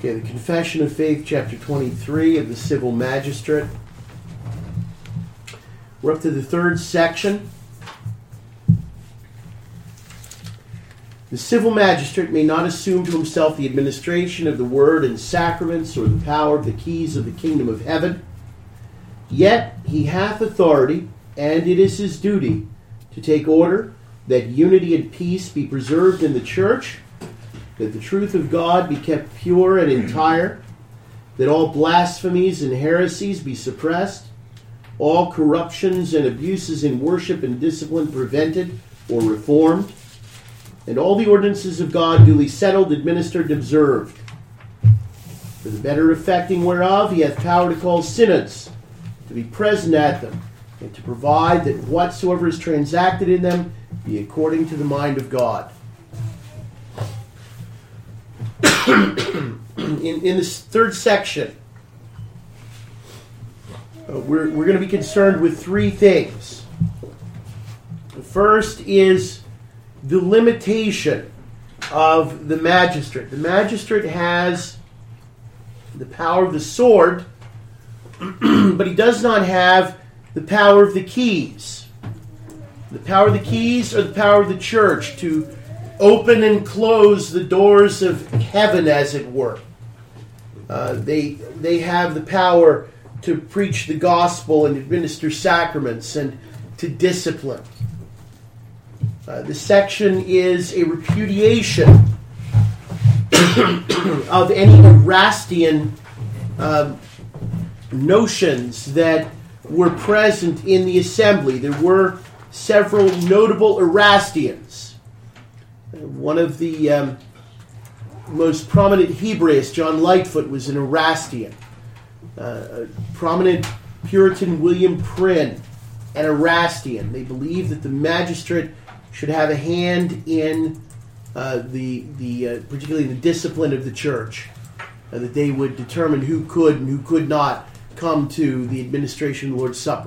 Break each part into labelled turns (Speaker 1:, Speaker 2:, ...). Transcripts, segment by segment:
Speaker 1: Okay, the Confession of Faith, chapter 23 of the Civil Magistrate. We're up to the third section. The civil magistrate may not assume to himself the administration of the word and sacraments or the power of the keys of the kingdom of heaven. Yet he hath authority, and it is his duty to take order that unity and peace be preserved in the church, that the truth of God be kept pure and entire, that all blasphemies and heresies be suppressed, all corruptions and abuses in worship and discipline prevented or reformed, and all the ordinances of God duly settled, administered, and observed. For the better effecting whereof he hath power to call synods, to be present at them, and to provide that whatsoever is transacted in them be according to the mind of God. In this third section, we're going to be concerned with three things. The first is the limitation of the magistrate. The magistrate has the power of the sword, but he does not have the power of the keys. The power of the keys or the power of the church to open and close the doors of heaven, as it were. They have the power to preach the gospel and administer sacraments and to discipline. This section is a repudiation of any Erastian notions that were present in the assembly. There were several notable Erastians. One of the most prominent Hebraists, John Lightfoot, was an Erastian. A prominent Puritan, William Prynne, an Erastian. They believed that the magistrate should have a hand in particularly the discipline of the church, that they would determine who could and who could not come to the administration of the Lord's Supper.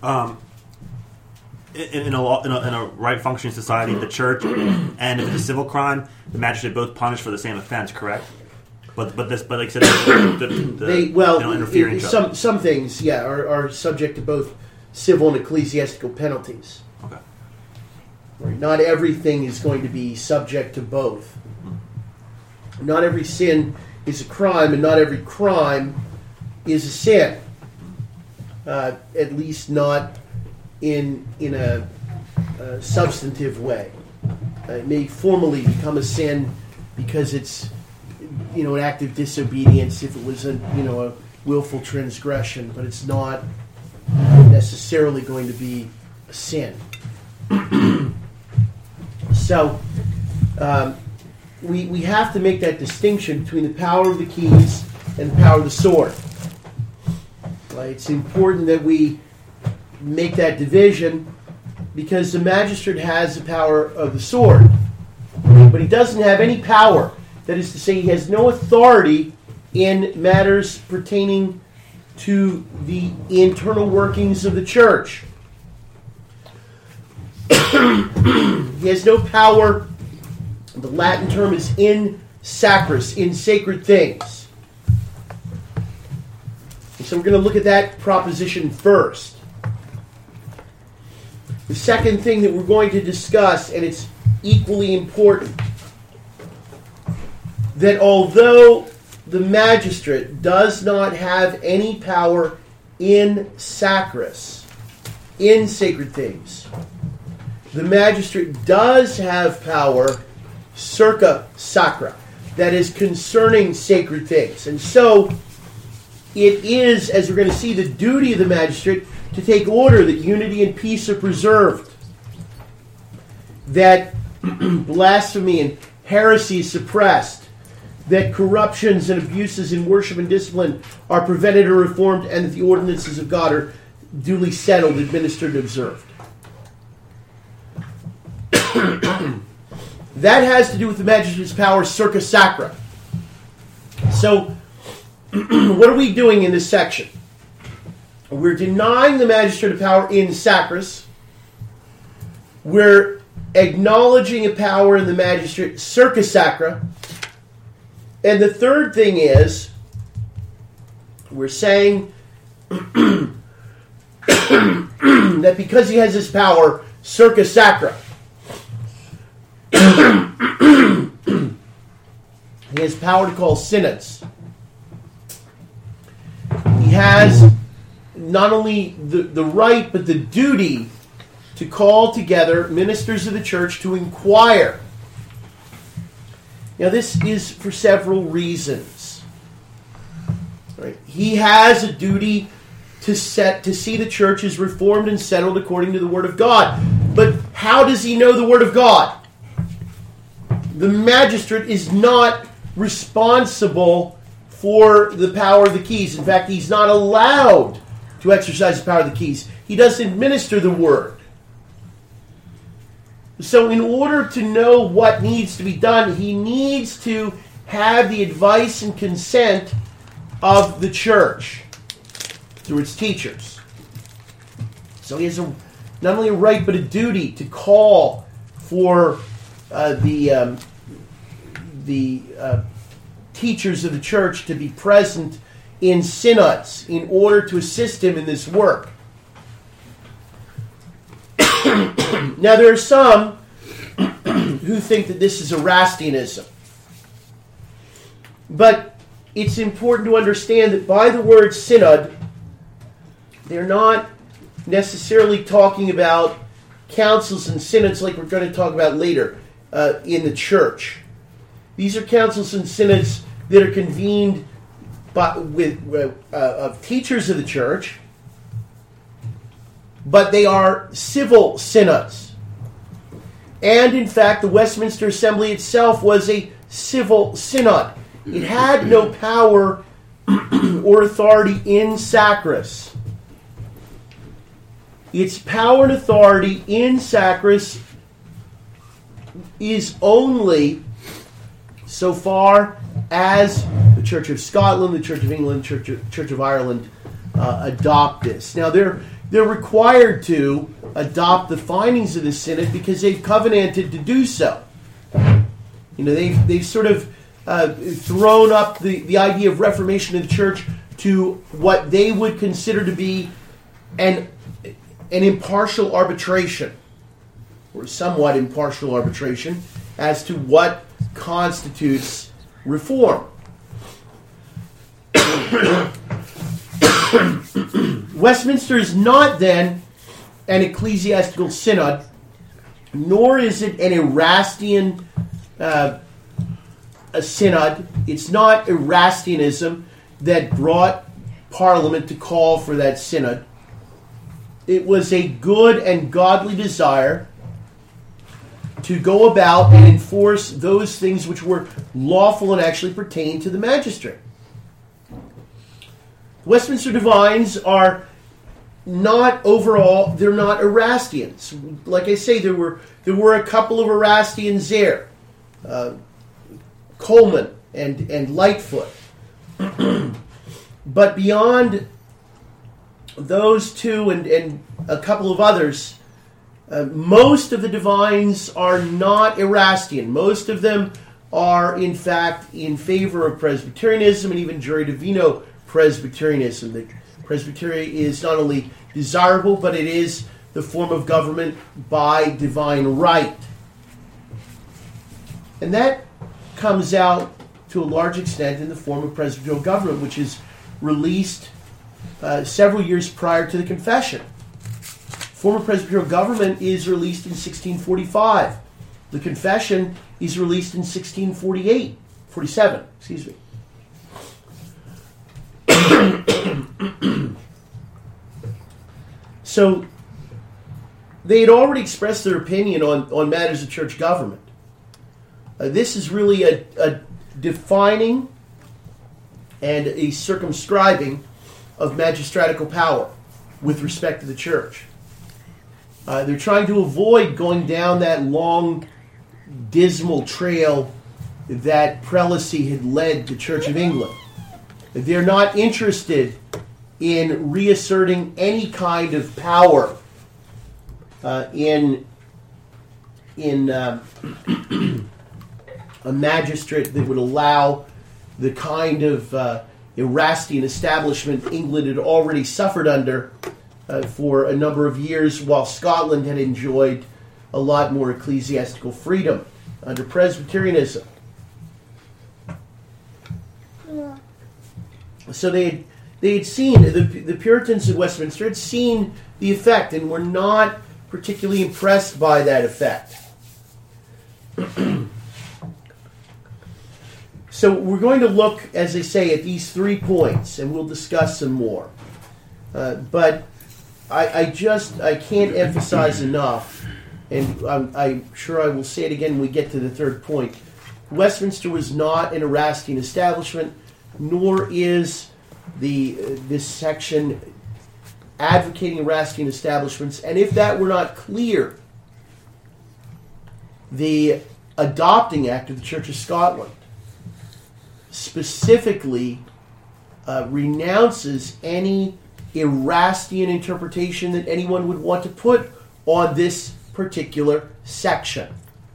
Speaker 2: In a right-functioning society, the church and if it's a civil crime, the magistrate both punish for the same offense, correct? But like I said, they don't interfere in each other.
Speaker 1: Some things, are subject to both civil and ecclesiastical penalties.
Speaker 2: Okay.
Speaker 1: Right. Not everything is going to be subject to both. Not every sin is a crime, and not every crime is a sin. At least not in a substantive way. It may formally become a sin because it's an act of disobedience if it was a willful transgression, but it's not necessarily going to be a sin. So we have to make that distinction between the power of the keys and the power of the sword. It's important that we make that division because the magistrate has the power of the sword, but he doesn't have any power. That is to say, he has no authority in matters pertaining to the internal workings of the church. He has no power. The Latin term is in sacris, in sacred things. And so we're going to look at that proposition first. The second thing that we're going to discuss, and it's equally important, that although the magistrate does not have any power in sacris, in sacred things, the magistrate does have power circa sacra, that is concerning sacred things. And so it is, as we're going to see, the duty of the magistrate to take order that unity and peace are preserved, that blasphemy and heresy is suppressed, that corruptions and abuses in worship and discipline are prevented or reformed, and that the ordinances of God are duly settled, administered, and observed. That has to do with the magistrate's power circa sacra. So, what are we doing in this section? We're denying the magistrate a power in sacris. We're acknowledging a power in the magistrate circa sacra. And the third thing is, we're saying that because he has this power, circa sacra, he has power to call synods. He has not only the right, but the duty to call together ministers of the church to inquire. Now, this is for several reasons. Right? He has a duty to see the church is reformed and settled according to the Word of God. But how does he know the Word of God? The magistrate is not responsible for the power of the keys. In fact, he's not allowed to exercise the power of the keys. He doesn't administer the Word. So in order to know what needs to be done, he needs to have the advice and consent of the church through its teachers. So he has not only a right, but a duty to call for the teachers of the church to be present in synods in order to assist him in this work. Now, there are some who think that this is Erastianism. But it's important to understand that by the word synod, they're not necessarily talking about councils and synods like we're going to talk about later in the church. These are councils and synods that are convened of teachers of the church, but they are civil synods. And in fact, the Westminster Assembly itself was a civil synod. It had no power or authority in sacris. Its power and authority in sacris is only so far as the Church of Scotland, the Church of England, Church of Ireland adopt this. Now, they're required to adopt the findings of the synod because they've covenanted to do so. You know, they've sort of thrown up the idea of reformation in the church to what they would consider to be an impartial arbitration, or somewhat impartial arbitration, as to what constitutes reform. Westminster is not then an ecclesiastical synod, nor is it an Erastian a synod. It's not Erastianism that brought Parliament to call for that synod. It was a good and godly desire to go about and enforce those things which were lawful and actually pertain to the magistrate. Westminster divines are not overall, they're not Erastians. Like I say, there were a couple of Erastians there. Coleman and Lightfoot. But beyond those two and a couple of others, most of the divines are not Erastian. Most of them are, in fact, in favor of Presbyterianism and even Jure Divino Presbyterianism. The Presbytery is not only desirable, but it is the form of government by divine right. And that comes out to a large extent in the form of presbyterial government, which is released several years prior to the Confession. Former presbyterial government is released in 1645. The Confession is released in 47, excuse me. So they had already expressed their opinion on matters of church government. This is really a defining and a circumscribing of magistratical power with respect to the church. They're trying to avoid going down that long, dismal trail that prelacy had led the Church of England. They're not interested in reasserting any kind of power in a magistrate that would allow the kind of Erastian establishment England had already suffered under for a number of years, while Scotland had enjoyed a lot more ecclesiastical freedom under Presbyterianism. So they had seen, the Puritans in Westminster had seen the effect and were not particularly impressed by that effect. So we're going to look, as I say, at these 3 points, and we'll discuss some more. But I can't emphasize enough, and I'm sure I will say it again when we get to the 3rd point. Westminster was not an Erastian establishment, nor is this section advocating Erastian establishments. And if that were not clear, the Adopting Act of the Church of Scotland specifically renounces any Erastian interpretation that anyone would want to put on this particular section.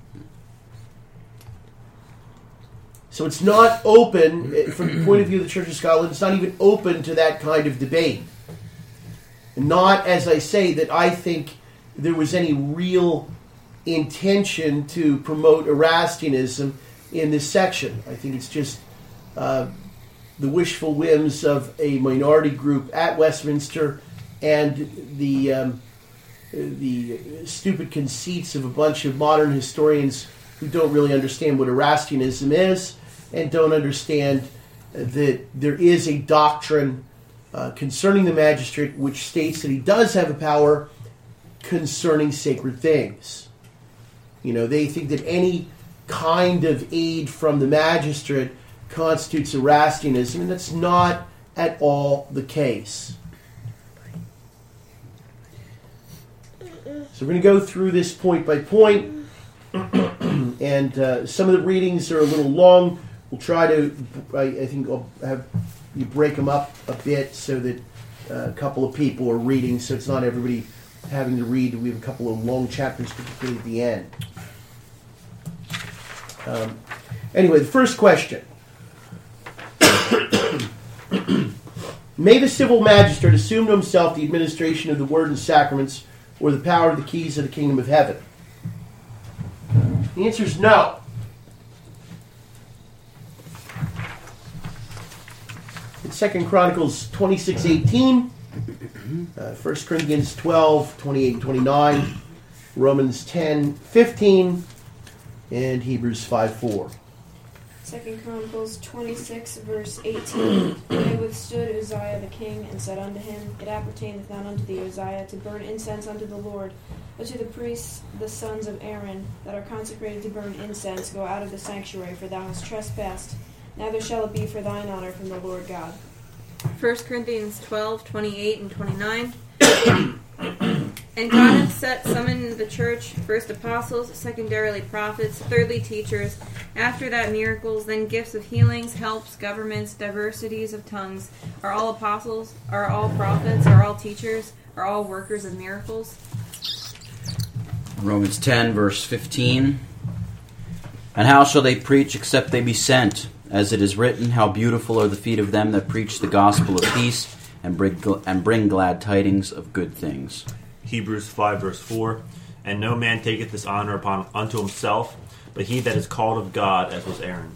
Speaker 1: So it's not open, from the point of view of the Church of Scotland, it's not even open to that kind of debate. Not, as I say, that I think there was any real intention to promote Erastianism in this section. I think it's just the wishful whims of a minority group at Westminster and the stupid conceits of a bunch of modern historians who don't really understand what Erastianism is and don't understand that there is a doctrine concerning the magistrate which states that he does have a power concerning sacred things. You know, they think that any kind of aid from the magistrate constitutes Erastianism, and that's not at all the case. So we're going to go through this point by point, and some of the readings are a little long. We'll try to, I think I'll have you break them up a bit so that a couple of people are reading, so it's not everybody having to read. We have a couple of long chapters, particularly at the end. Anyway, the first question. May the civil magistrate assume to himself the administration of the word and sacraments or the power of the keys of the kingdom of heaven? The answer is no. In 2 Chronicles 26:18, 1 Corinthians 12:28 and 29, Romans 10:15, and Hebrews 5:4.
Speaker 3: 2 Chronicles 26, verse 18. And they withstood Uzziah the king, and said unto him, It appertaineth not unto thee, Uzziah, to burn incense unto the Lord, but to the priests, the sons of Aaron, that are consecrated to burn incense, go out of the sanctuary, for thou hast trespassed. Neither shall it be for thine honor from the Lord God.
Speaker 4: 1 Corinthians 12:28 and 29. And God hath set some in the church, first apostles, secondarily prophets, thirdly teachers, after that miracles, then gifts of healings, helps, governments, diversities of tongues. Are all apostles? Are all prophets? Are all teachers? Are all workers of miracles?
Speaker 5: Romans 10, verse 15. And how shall they preach except they be sent? As it is written, how beautiful are the feet of them that preach the gospel of peace and bring glad tidings of good things.
Speaker 2: Hebrews 5, verse 4. And no man taketh this honor unto himself, but he that is called of God, as was Aaron.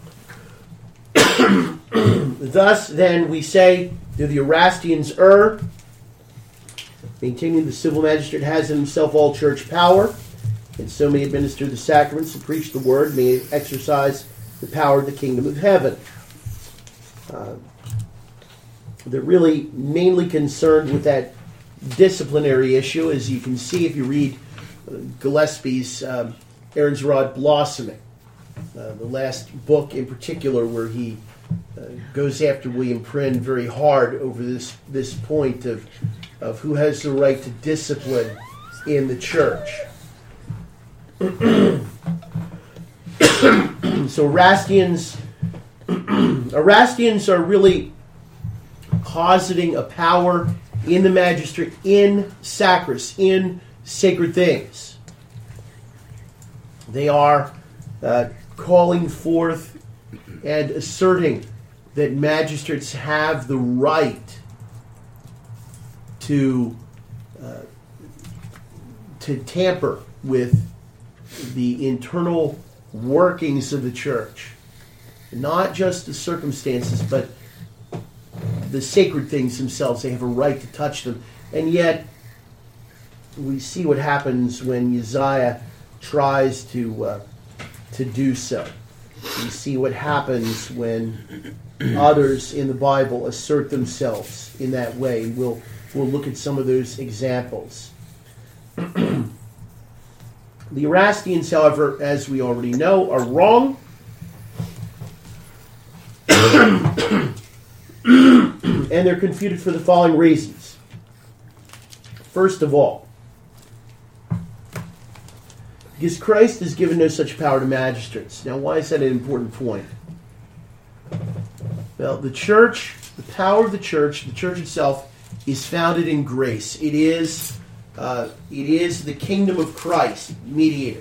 Speaker 1: Thus, then, we say, do the Erastians err? Maintaining the civil magistrate has in himself all church power, and so may administer the sacraments and preach the word, may exercise the power of the kingdom of heaven. They're really mainly concerned with that disciplinary issue, as you can see if you read Gillespie's Aaron's Rod Blossoming, the last book in particular, where he goes after William Prynne very hard over this point of who has the right to discipline in the church. So Erastians are really positing a power in the magistrate, in sacris, in sacred things. They are calling forth and asserting that magistrates have the right to tamper with the internal workings of the church. Not just the circumstances, but the sacred things themselves. They have a right to touch them. And yet, we see what happens when Uzziah tries to do so. We see what happens when others in the Bible assert themselves in that way. We'll look at some of those examples. The Erastians, however, as we already know, are wrong. And they're confuted for the following reasons. First of all, because Christ has given no such power to magistrates. Now, why is that an important point? Well, the church, the power of the church itself, is founded in grace. It is the kingdom of Christ, mediator.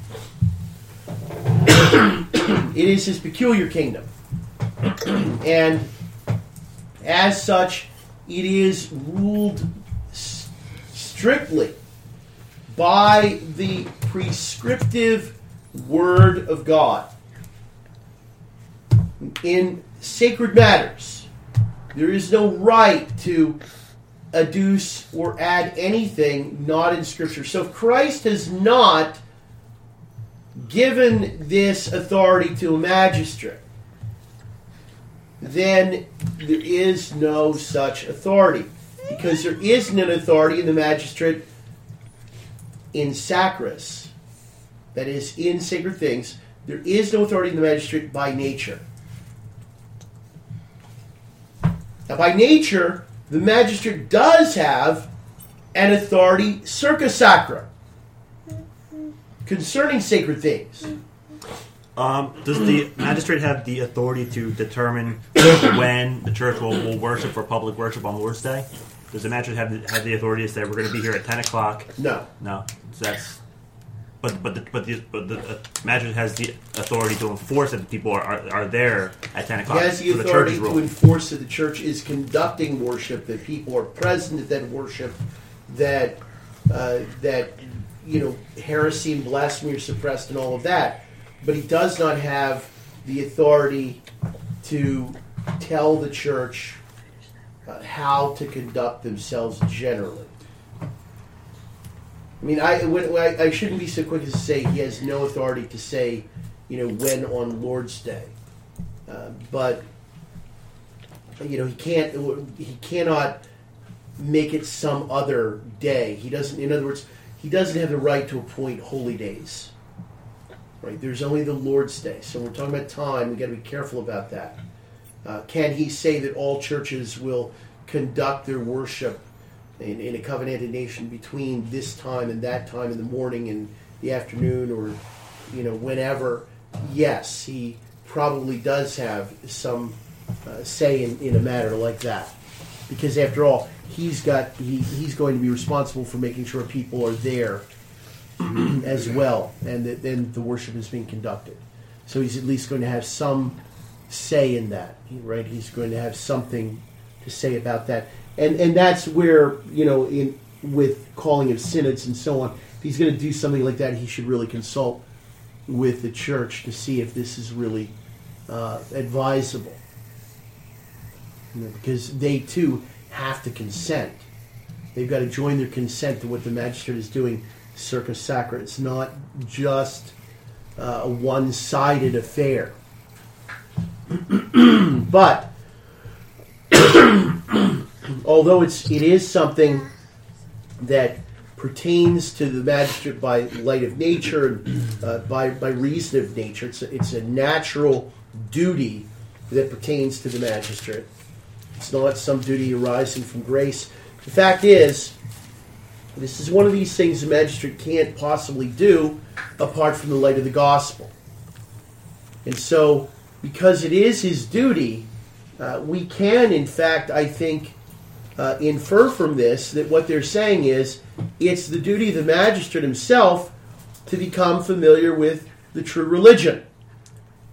Speaker 1: It is his peculiar kingdom. And as such, it is ruled strictly by the prescriptive Word of God. In sacred matters, there is no right to adduce or add anything not in Scripture. So if Christ has not given this authority to a magistrate, then there is no such authority. Because there isn't an authority in the magistrate in sacris, that is, in sacred things. There is no authority in the magistrate by nature. Now, by nature, the magistrate does have an authority circa sacra concerning sacred things.
Speaker 2: Does the magistrate have the authority to determine when the church will worship for public worship on Lord's Day? Does the magistrate have the authority to say we're going to be here at 10 o'clock?
Speaker 1: No.
Speaker 2: So that's. But the magistrate has the authority to enforce that the people are there at 10 o'clock.
Speaker 1: He has the authority to enforce that the church is conducting worship, that people are present at that worship, that heresy and blasphemy are suppressed and all of that. But he does not have the authority to tell the church how to conduct themselves generally. I mean, I shouldn't be so quick as to say he has no authority to say, when on Lord's Day. But he cannot make it some other day. He doesn't. In other words, he doesn't have the right to appoint holy days. Right? There's only the Lord's Day. So when we're talking about time, we've got to be careful about that. Can he say that all churches will conduct their worship in a covenanted nation between this time and that time in the morning and the afternoon, or whenever? Yes, he probably does have some say in a matter like that, because after all, he's going to be responsible for making sure people are there as well, and that then the worship is being conducted. So he's at least going to have some say in that, right? He's going to have something to say about that, and that's where with calling of synods and so on, if he's going to do something like that, he should really consult with the church to see if this is really advisable, because they too have to consent. They've got to join their consent to what the magistrate is doing circa sacra. It's not just a one-sided affair. But although it is something that pertains to the magistrate by light of nature, by reason of nature, it's a natural duty that pertains to the magistrate. It's not some duty arising from grace. The fact is, this is one of these things the magistrate can't possibly do apart from the light of the gospel. And so, because it is his duty, we can, in fact, I think, infer from this that what they're saying is it's the duty of the magistrate himself to become familiar with the true religion.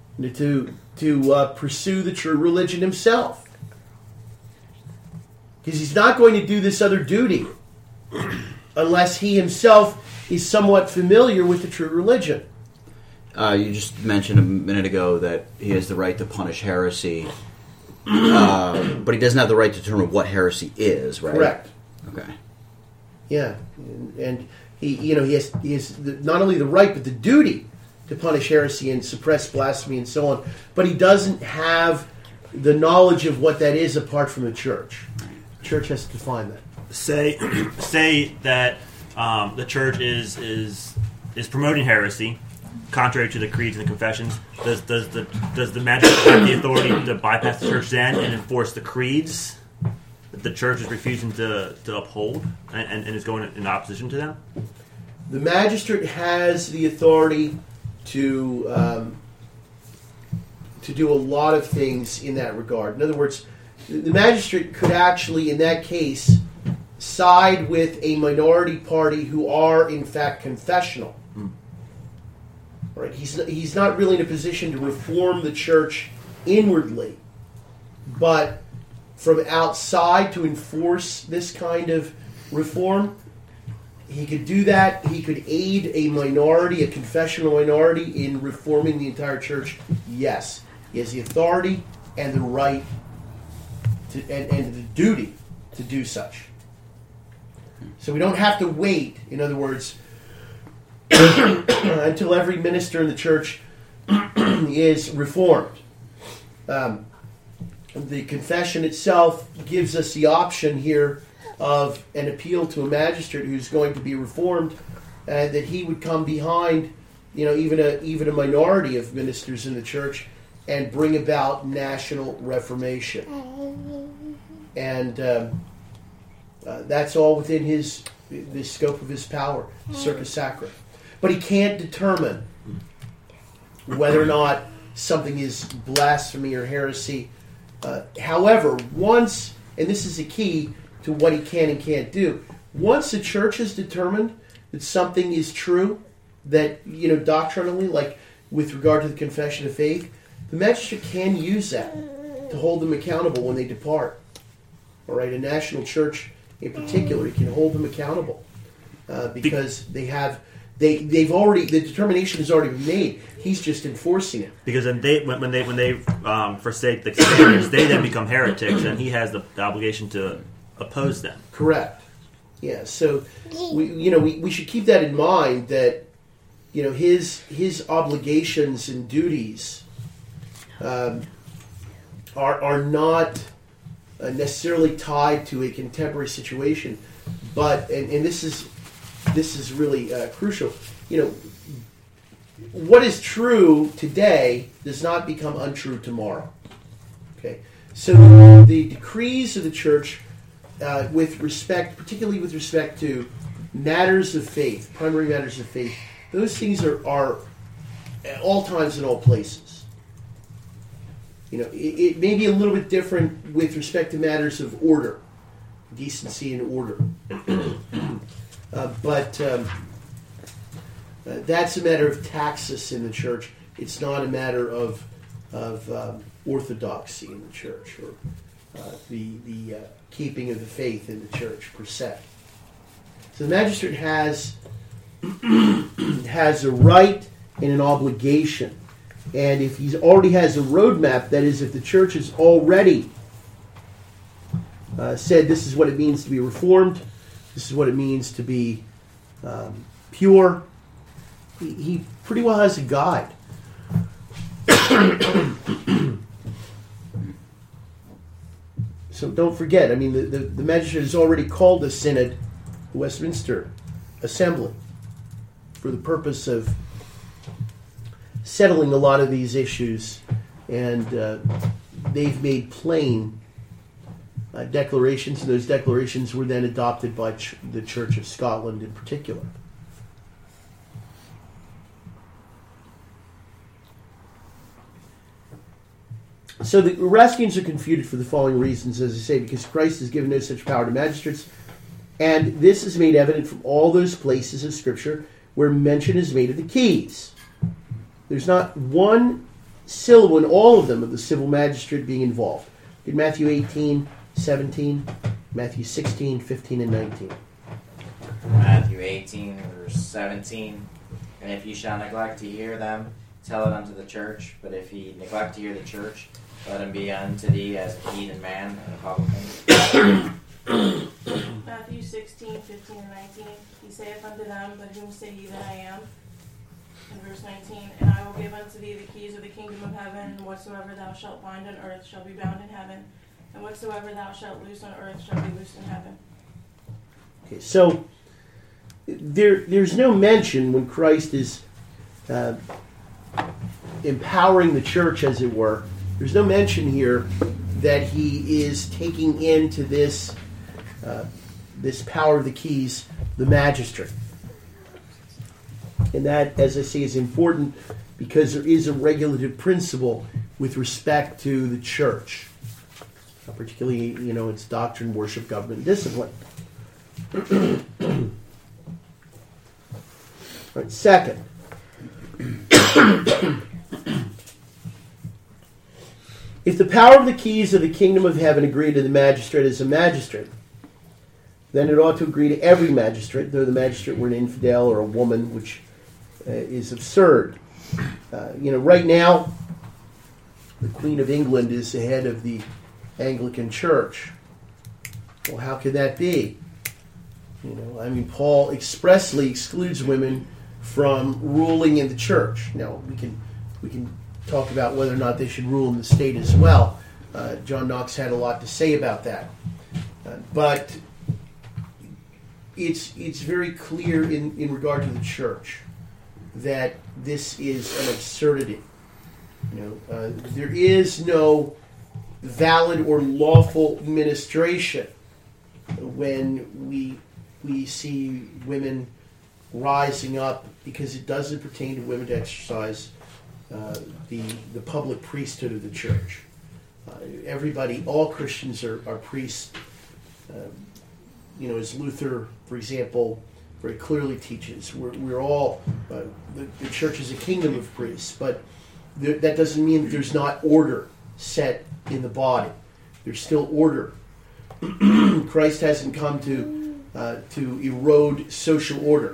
Speaker 1: to pursue the true religion himself. Because he's not going to do this other duty unless he himself is somewhat familiar with the true religion.
Speaker 5: You just mentioned a minute ago that he has the right to punish heresy, but he doesn't have the right to determine what heresy is, right?
Speaker 1: Correct.
Speaker 5: Okay.
Speaker 1: Yeah, and he has not only the right but the duty to punish heresy and suppress blasphemy and so on, but he doesn't have the knowledge of what that is apart from the church. The church has to define that.
Speaker 2: Say that the church is promoting heresy, contrary to the creeds and the confessions. Does the magistrate have the authority to bypass the church then and enforce the creeds that the church is refusing to uphold and is going in opposition to them?
Speaker 1: The magistrate has the authority to do a lot of things in that regard. In other words, the magistrate could actually, in that case, side with a minority party who are, in fact, confessional. Right? He's not really in a position to reform the church inwardly, but from outside to enforce this kind of reform, he could do that. He could aid a minority, a confessional minority, in reforming the entire church. Yes, he has the authority and the right and the duty to do such. So we don't have to wait, in other words, until every minister in the church is reformed. The confession itself gives us the option here of an appeal to a magistrate who's going to be reformed, that he would come behind, even a minority of ministers in the church and bring about national reformation. And that's all within the scope of his power, circus sacra. But he can't determine whether or not something is blasphemy or heresy. However, once, and this is the key to what he can and can't do, once the church has determined that something is true, that, doctrinally, like with regard to the confession of faith, the magistrate can use that to hold them accountable when they depart. All right, a national church in particular, he can hold them accountable because they've already, the determination has already been made. He's just enforcing it.
Speaker 2: Because when they forsake the standards, they then become heretics, and he has the obligation to oppose them.
Speaker 1: Correct. Yeah. So we should keep that in mind, that his obligations and duties are not necessarily tied to a contemporary situation, but and this is really crucial. What is true today does not become untrue tomorrow. Okay, so the decrees of the church, particularly with respect to matters of faith, primary matters of faith, those things are at all times and all places. It may be a little bit different with respect to matters of order, decency and order. But that's a matter of taxis in the church. It's not a matter of orthodoxy in the church, or the keeping of the faith in the church per se. So the magistrate has a right and an obligation. And if he already has a roadmap, that is, if the church has already said this is what it means to be reformed, this is what it means to be pure, he pretty well has a guide. So don't forget, the magistrate has already called the synod, the Westminster Assembly, for the purpose of settling a lot of these issues, and they've made plain declarations, and those declarations were then adopted by the Church of Scotland in particular. So the Erastians are confuted for the following reasons, as I say, because Christ has given no such power to magistrates, and this is made evident from all those places of Scripture where mention is made of the keys. There's not one syllable in all of them of the civil magistrate being involved. In Matthew 18, 17, Matthew 16, 15, and 19.
Speaker 6: Matthew 18, verse 17. And if ye shall neglect to hear them, tell it unto the church. But if ye neglect to hear the church, let him be unto thee as a heathen man and a publican.
Speaker 7: Matthew 16, 15, and 19. He saith unto them, But whom say ye that I am? In verse 19, And I will give unto thee the keys of the kingdom of heaven, and whatsoever thou shalt bind on earth shall be bound in heaven, and whatsoever thou shalt loose on earth shall be loosed in heaven.
Speaker 1: Okay, so there's no mention when Christ is empowering the church, as it were. There's no mention here that he is taking into this power of the keys the magistrate. And that, as I say, is important because there is a regulative principle with respect to the church, particularly, its doctrine, worship, government, and discipline. All right, second. If the power of the keys of the kingdom of heaven agree to the magistrate as a magistrate, then it ought to agree to every magistrate, though the magistrate were an infidel or a woman, which is absurd. Right now, the Queen of England is the head of the Anglican Church. Well, how could that be? Paul expressly excludes women from ruling in the church. Now, we can talk about whether or not they should rule in the state as well. John Knox had a lot to say about that. But it's very clear in regard to the church that this is an absurdity. There is no valid or lawful ministration when we see women rising up, because it doesn't pertain to women to exercise the public priesthood of the church. All Christians are priests. As Luther, for example, very clearly teaches, we're all, the church is a kingdom of priests, but that doesn't mean that there's not order set in the body. There's still order. Christ hasn't come to erode social order.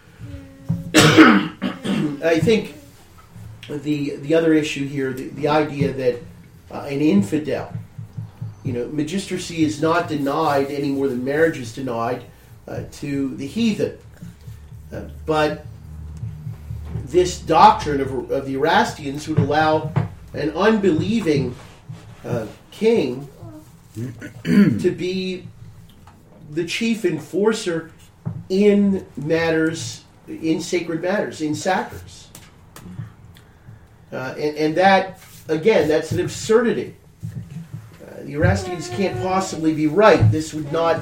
Speaker 1: I think the other issue here, the idea that an infidel, magistracy is not denied any more than marriage is denied to the heathen. But this doctrine of the Erastians would allow an unbelieving king to be the chief enforcer in sacred matters, in sacraments. And that, again, that's an absurdity. The Erastians can't possibly be right. This would not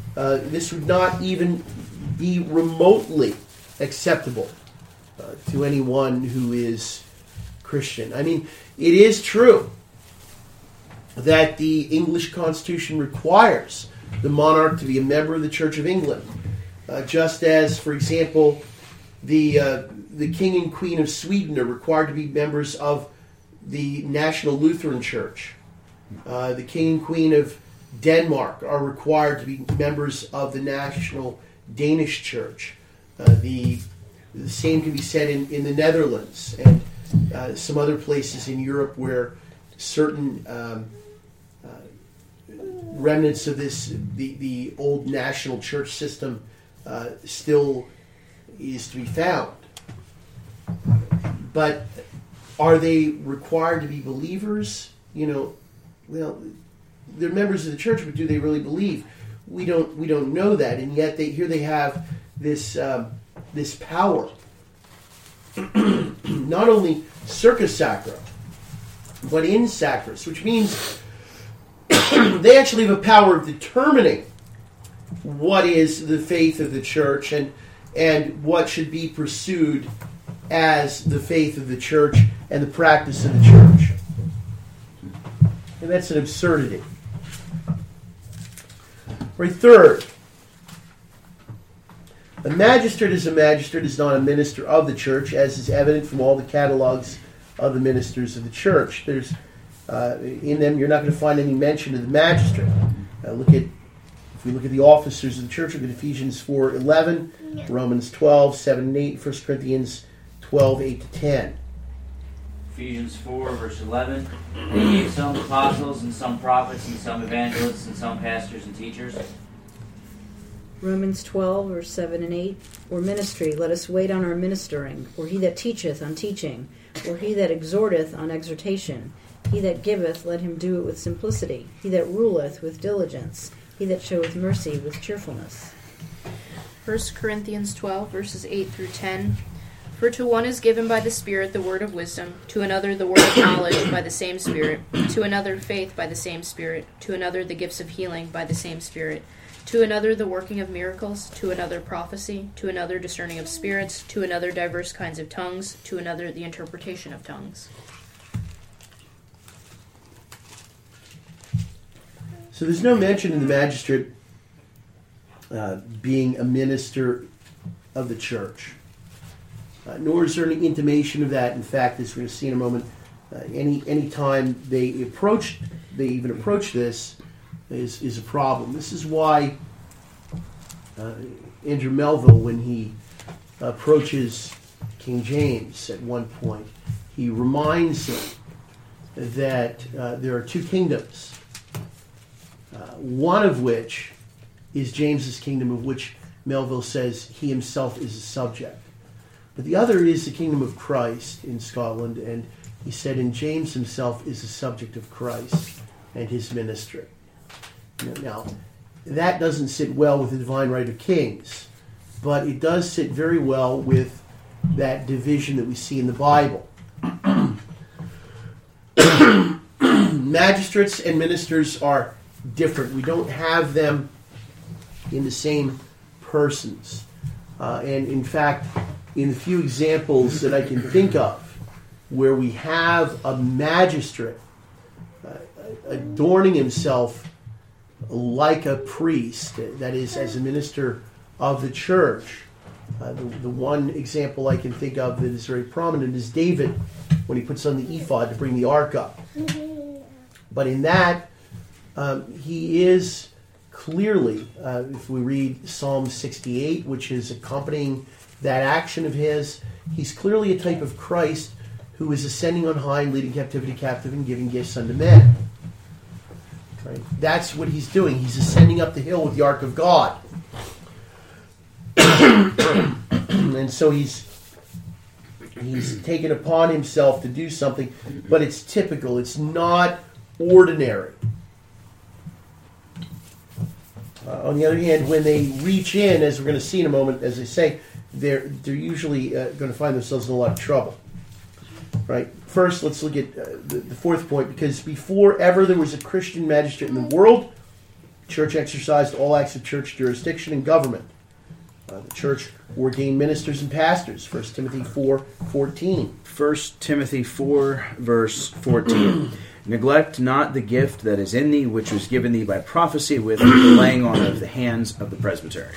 Speaker 1: even be remotely acceptable to anyone who is Christian. It is true that the English Constitution requires the monarch to be a member of the Church of England, just as, for example, the King and Queen of Sweden are required to be members of the National Lutheran Church. The King and Queen of Denmark are required to be members of the National Danish Church. The same can be said in the Netherlands and some other places in Europe where certain remnants of the old national church system still is to be found. But are they required to be believers? Well, they're members of the church, but do they really believe? We don't know that, and yet here they have this power, not only circa sacra, but in sacris, which means they actually have a power of determining what is the faith of the church and what should be pursued as the faith of the church and the practice of the church. And that's an absurdity. Right, third, a magistrate is not a minister of the church, as is evident from all the catalogs of the ministers of the church. There's in them, you're not going to find any mention of the magistrate. If we look at the officers of the church, look at Ephesians 4:11, Romans 12:7 and 8, 1 Corinthians 12:8 to 10.
Speaker 8: Ephesians 4, verse 11. They gave some apostles, and some prophets, and some evangelists, and some pastors and teachers.
Speaker 9: Romans 12, verse 7 and 8. Or ministry, let us wait on our ministering. Or he that teacheth on teaching. Or he that exhorteth on exhortation. He that giveth, let him do it with simplicity. He that ruleth with diligence. He that showeth mercy with cheerfulness.
Speaker 10: 1 Corinthians 12, verses 8 through 10. For to one is given by the Spirit the word of wisdom, to another the word of knowledge by the same Spirit, to another faith by the same Spirit, to another the gifts of healing by the same Spirit, to another the working of miracles, to another prophecy, to another discerning of spirits, to another diverse kinds of tongues, to another the interpretation of tongues.
Speaker 1: So there's no mention in the magistrate being a minister of the church. Nor is there any intimation of that. In fact, as we're going to see in a moment, any time they even approach this is a problem. This is why Andrew Melville, when he approaches King James at one point, he reminds him that there are two kingdoms, one of which is James's kingdom, of which Melville says he himself is a subject. But the other is the kingdom of Christ in Scotland, and he said, and James himself is a subject of Christ and his ministry. Now, that doesn't sit well with the divine right of kings, but it does sit very well with that division that we see in the Bible. Magistrates and ministers are different. We don't have them in the same persons. And in fact, in the few examples that I can think of where we have a magistrate adorning himself like a priest, that is, as a minister of the church, the one example I can think of that is very prominent is David when he puts on the ephod to bring the ark up. But in that, he is clearly, if we read Psalm 68, which is accompanying that action of his, he's clearly a type of Christ who is ascending on high and leading captivity captive and giving gifts unto men. Right? That's what he's doing. He's ascending up the hill with the ark of God. And so he's taken upon himself to do something, but it's typical. It's not ordinary. On the other hand, when they reach in, as we're going to see in a moment, as I say, they're usually going to find themselves in a lot of trouble. Right? First, let's look at the fourth point, because before ever there was a Christian magistrate in the world, the church exercised all acts of church jurisdiction and government. The church ordained ministers and pastors, 1 Timothy 4:14.
Speaker 11: 1 Timothy 4, verse 14. Neglect not the gift that is in thee, which was given thee by prophecy with the laying on of the hands of the presbytery.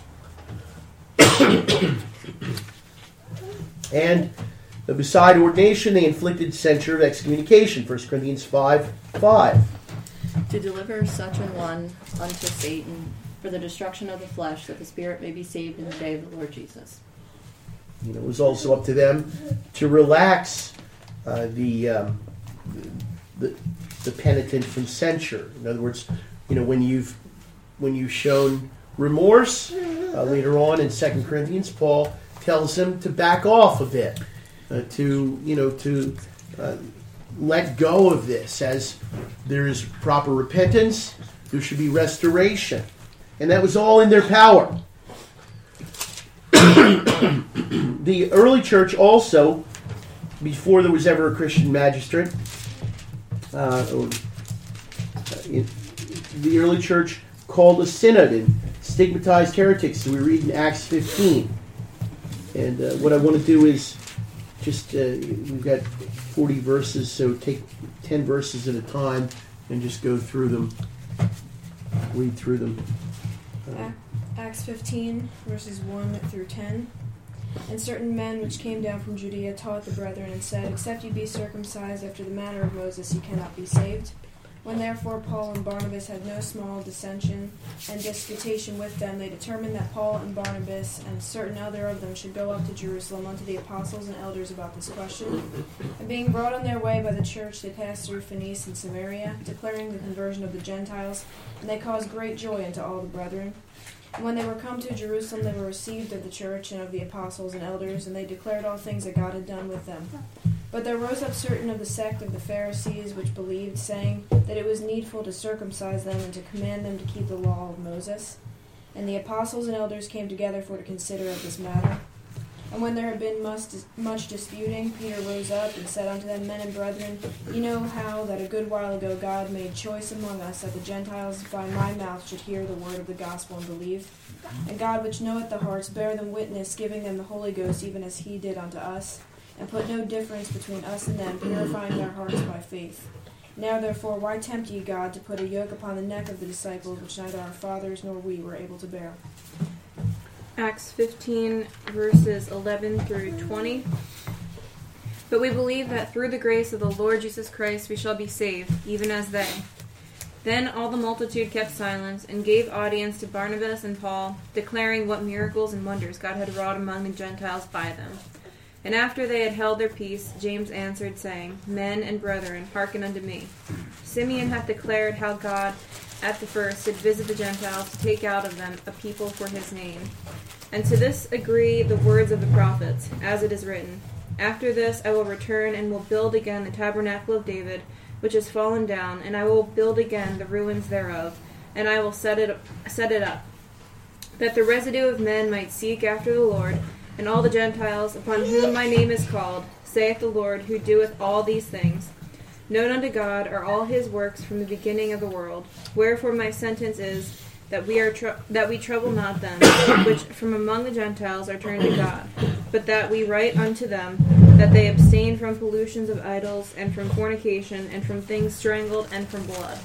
Speaker 1: And beside ordination, they inflicted censure of excommunication, 1 Corinthians 5:5.
Speaker 12: To deliver such an one unto Satan for the destruction of the flesh, that the spirit may be saved in the day of the Lord Jesus.
Speaker 1: It was also up to them to relax the penitent from censure. In other words, when you've shown remorse, later on in 2 Corinthians, Paul tells them to back off a bit, to let go of this. As there is proper repentance, there should be restoration. And that was all in their power. The early church also, before there was ever a Christian magistrate, the early church called a synod and stigmatized heretics. So we read in Acts 15. And what I want to do is just, we've got 40 verses, so take 10 verses at a time and just go through them, read through them.
Speaker 3: Acts 15, verses 1 through 10. And certain men which came down from Judea taught the brethren, and said, Except ye be circumcised after the manner of Moses, ye cannot be saved. When therefore Paul and Barnabas had no small dissension and disputation with them, they determined that Paul and Barnabas and certain other of them should go up to Jerusalem unto the apostles and elders about this question. And being brought on their way by the church, they passed through Phoenice and Samaria, declaring the conversion of the Gentiles, and they caused great joy unto all the brethren. And when they were come to Jerusalem, they were received of the church and of the apostles and elders, and they declared all things that God had done with them. But there rose up certain of the sect of the Pharisees which believed, saying that it was needful to circumcise them and to command them to keep the law of Moses. And the apostles and elders came together for to consider of this matter. And when there had been much disputing, Peter rose up and said unto them, Men and brethren, ye know how that a good while ago God made choice among us that the Gentiles by my mouth should hear the word of the gospel and believe. And God, which knoweth the hearts, bare them witness, giving them the Holy Ghost, even as he did unto us, and put no difference between us and them, purifying their hearts by faith. Now therefore, why tempt ye God to put a yoke upon the neck of the disciples, which neither our fathers nor we were able to bear?
Speaker 4: Acts 15, verses 11 through 20. But we believe that through the grace of the Lord Jesus Christ we shall be saved, even as they. Then all the multitude kept silence, and gave audience to Barnabas and Paul, declaring what miracles and wonders God had wrought among the Gentiles by them. And after they had held their peace, James answered, saying, Men and brethren, hearken unto me. Simeon hath declared how God at the first did visit the Gentiles to take out of them a people for his name. And to this agree the words of the prophets, as it is written, After this I will return and will build again the tabernacle of David, which is fallen down, and I will build again the ruins thereof, and I will set it up, that the residue of men might seek after the Lord, and all the Gentiles, upon whom my name is called, saith the Lord, who doeth all these things. Known unto God are all his works from the beginning of the world. Wherefore my sentence is, that we trouble not them, which from among the Gentiles are turned to God, but that we write unto them, that they abstain from pollutions of idols, and from fornication, and from things strangled, and from blood.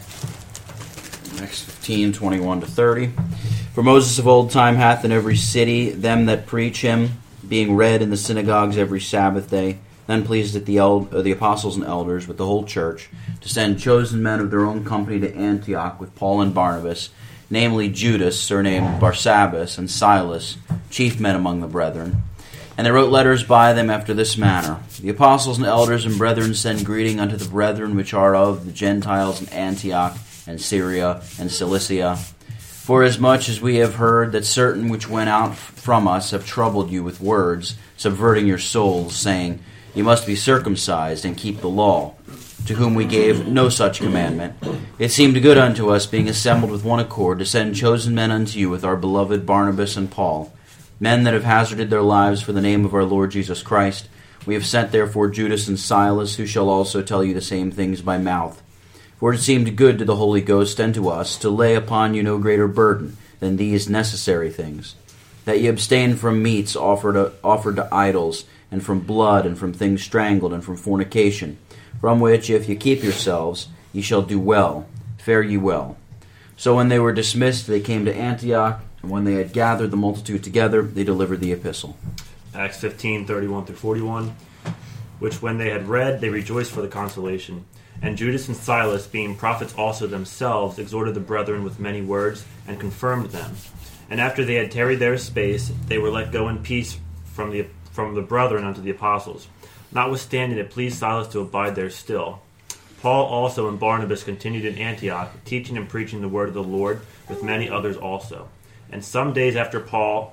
Speaker 5: Acts 15, 21 to 30. For Moses of old time hath in every city them that preach him, being read in the synagogues every Sabbath day. Then pleased it the apostles and elders with the whole church to send chosen men of their own company to Antioch with Paul and Barnabas, namely Judas, surnamed Barsabbas, and Silas, chief men among the brethren. And they wrote letters by them after this manner. The apostles and elders and brethren send greeting unto the brethren which are of the Gentiles in Antioch and Syria and Cilicia. Forasmuch as we have heard that certain which went out from us have troubled you with words, subverting your souls, saying, You must be circumcised and keep the law, to whom we gave no such commandment. It seemed good unto us, being assembled with one accord, to send chosen men unto you with our beloved Barnabas and Paul, men that have hazarded their lives for the name of our Lord Jesus Christ. We have sent therefore Judas and Silas, who shall also tell you the same things by mouth. For it seemed good to the Holy Ghost and to us to lay upon you no greater burden than these necessary things, that ye abstain from meats offered to idols, and from blood, and from things strangled, and from fornication, from which, if ye keep yourselves, ye shall do well, fare ye well. So when they were dismissed, they came to Antioch, and when they had gathered the multitude together, they delivered the epistle.
Speaker 2: Acts 15, 31 through 41, which when they had read, they rejoiced for the consolation. And Judas and Silas, being prophets also themselves, exhorted the brethren with many words, and confirmed them. And after they had tarried there a space, they were let go in peace from the brethren unto the apostles. Notwithstanding, it pleased Silas to abide there still. Paul also and Barnabas continued in Antioch, teaching and preaching the word of the Lord, with many others also. And some days after Paul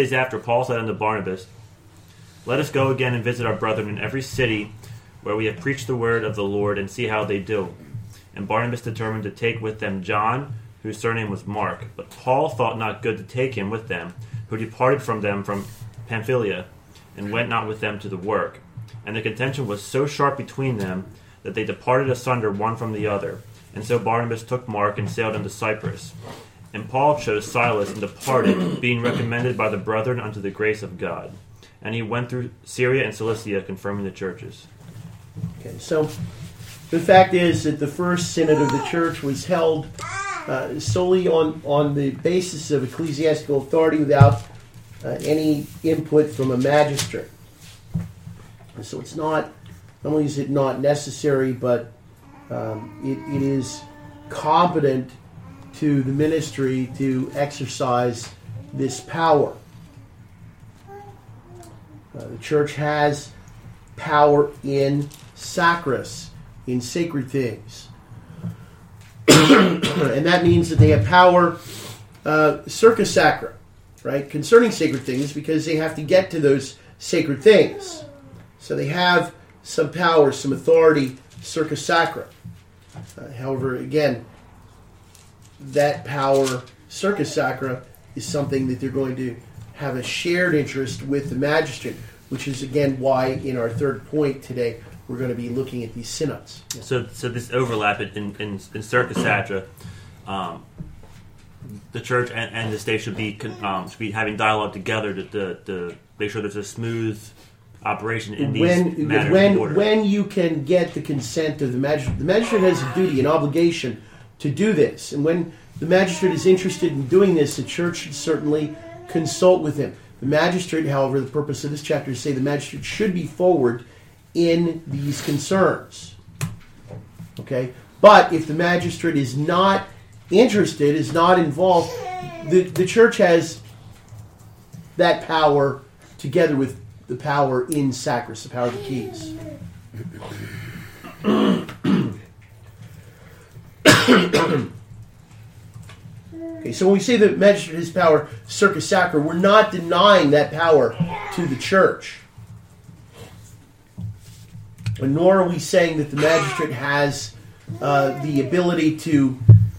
Speaker 2: said unto Barnabas, Let us go again and visit our brethren in every city where we have preached the word of the Lord, and see how they do. And Barnabas determined to take with them John, whose surname was Mark. But Paul thought not good to take him with them, who departed from them from Pamphylia, and went not with them to the work. And the contention was so sharp between them, that they departed asunder one from the other. And so Barnabas took Mark and sailed unto Cyprus. And Paul chose Silas and departed, being recommended by the brethren unto the grace of God. And he went through Syria and Cilicia, confirming the churches.
Speaker 1: Okay, so the fact is that the first synod of the church was held solely on the basis of ecclesiastical authority, without any input from a magistrate. So it's not only is it not necessary, but it is competent to the ministry to exercise this power. The church has power in sacris, in sacred things. And that means that they have power circa sacra, right, concerning sacred things, because they have to get to those sacred things. So they have some power, some authority circa sacra. However, again, that power circa sacra is something that they're going to have a shared interest with the magistrate, which is, again, why in our third point today we're going to be looking at these synods.
Speaker 2: So this overlap in circa sacra, the church and the state should be having dialogue together to make sure there's a smooth operation in these matters of order.
Speaker 1: When you can get the consent of the magistrate has a duty, an obligation to do this. And when the magistrate is interested in doing this, the church should certainly consult with him. The magistrate, however, the purpose of this chapter is to say the magistrate should be forward in these concerns. Okay? But if the magistrate is not interested, is not involved, the church has that power together with the power in sacris, the power of the keys. Okay, so when we say the magistrate has power circa sacra, we're not denying that power to the church. Nor are we saying that the magistrate has the ability to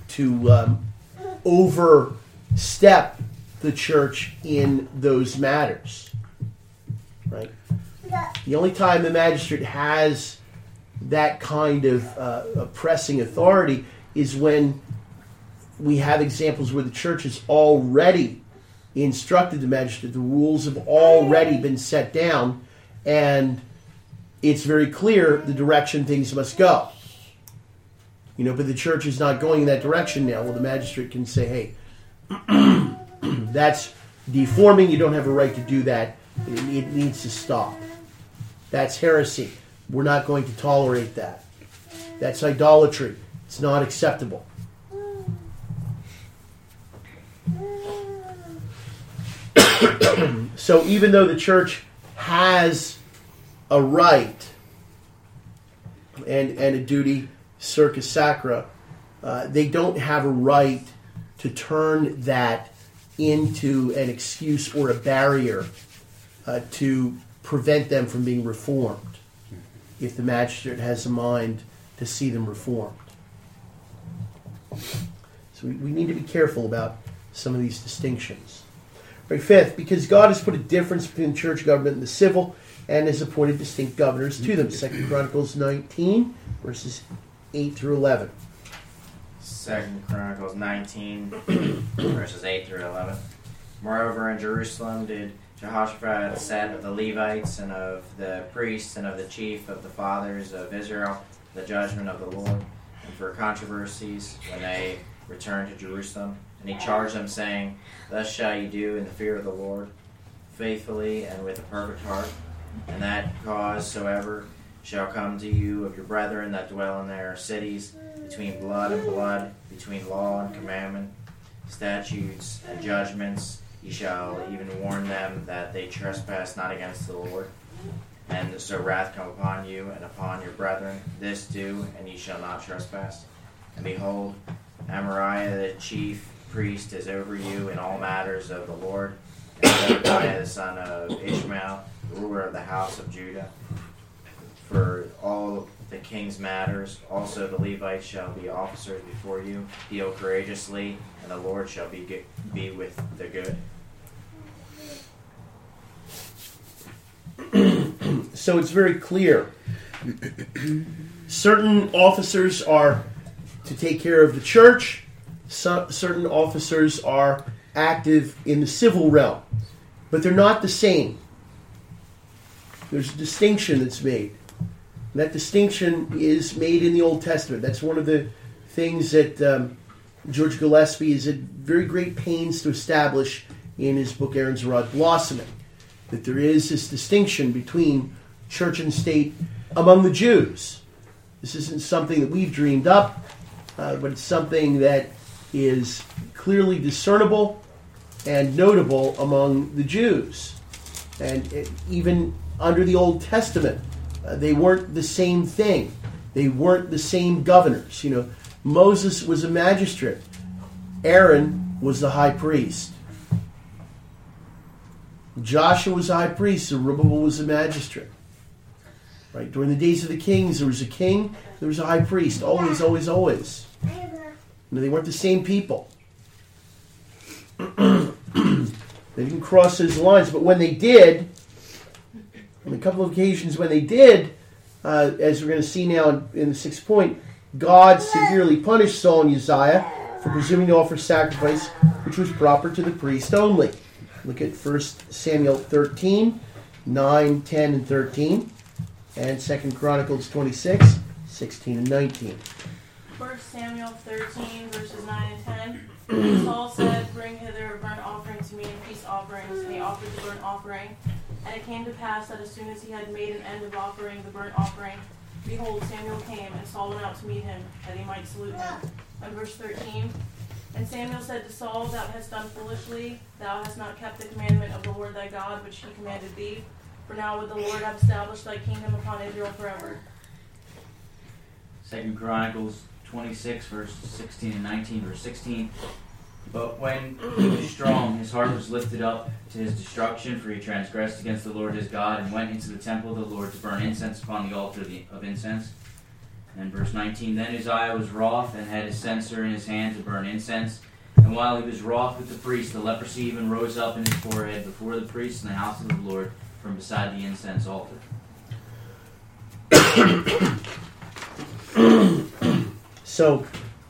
Speaker 1: overstep the church in those matters. Right? The only time the magistrate has that kind of pressing authority is when we have examples where the church has already instructed the magistrate, the rules have already been set down, and it's very clear the direction things must go. But the church is not going in that direction now. Well, the magistrate can say, hey, that's deforming, you don't have a right to do that, it needs to stop. That's heresy. We're not going to tolerate that. That's idolatry. It's not acceptable. So even though the church has a right and a duty circa sacra, they don't have a right to turn that into an excuse or a barrier to prevent them from being reformed if the magistrate has a mind to see them reformed. So we need to be careful about some of these distinctions. Right, fifth, because God has put a difference between church government and the civil and has appointed distinct governors to them. 2 Chronicles 19, verses 8 through 11.
Speaker 6: 2 Chronicles 19, verses 8 through 11. Moreover, in Jerusalem did Jehoshaphat set of the Levites and of the priests and of the chief of the fathers of Israel the judgment of the Lord, and for controversies when they returned to Jerusalem. And he charged them, saying, Thus shall you do in the fear of the Lord, faithfully and with a perfect heart, and that cause soever shall come to you of your brethren that dwell in their cities, between blood and blood, between law and commandment, statutes and judgments, ye shall even warn them that they trespass not against the Lord. And so wrath come upon you and upon your brethren. This do, and ye shall not trespass. And behold, Amariah the chief priest is over you in all matters of the Lord, and Zedekiah the son of Ishmael, the ruler of the house of Judah. For all the king's matters, also the Levites shall be officers before you. Deal courageously, and the Lord shall be with the good.
Speaker 1: So it's very clear. Certain officers are to take care of the church. Certain officers are active in the civil realm. But they're not the same. There's a distinction that's made. And that distinction is made in the Old Testament. That's one of the things that George Gillespie is at very great pains to establish in his book Aaron's Rod Blossoming, that there is this distinction between church and state among the Jews. This isn't something that we've dreamed up, but it's something that is clearly discernible and notable among the Jews. And even under the Old Testament, they weren't the same thing. They weren't the same governors. Moses was a magistrate. Aaron was the high priest. Joshua was the high priest. Zerubbabel was a magistrate. Right? During the days of the kings, there was a king, there was a high priest. Always, always, always. They weren't the same people. They didn't cross those lines, but when they did, on a couple of occasions when they did, as we're going to see now in the 6th point, God severely punished Saul and Uzziah for presuming to offer sacrifice which was proper to the priest only. Look at 1 Samuel 13, 9, 10, and 13, and 2 Chronicles 26, 16, and 19.
Speaker 7: 1 Samuel 13, verses 9 and 10. Saul said, "Bring hither a burnt offering to me and peace offerings." And he offered the burnt offering. And it came to pass that as soon as he had made an end of offering the burnt offering, behold, Samuel came, and Saul went out to meet him, that he might salute him. And verse 13. And Samuel said to Saul, "Thou hast done foolishly. Thou hast not kept the commandment of the Lord thy God, which he commanded thee. For now would the Lord have established thy kingdom upon Israel forever."
Speaker 8: 2 Chronicles 26, verse 16 and 19, verse 16. But when he was strong, his heart was lifted up to his destruction, for he transgressed against the Lord his God, and went into the temple of the Lord to burn incense upon the altar of incense. And verse 19, Then Uzziah was wroth, and had his censer in his hand to burn incense. And while he was wroth with the priest, the leprosy even rose up in his forehead before the priest in the house of the Lord from beside the incense altar.
Speaker 1: So,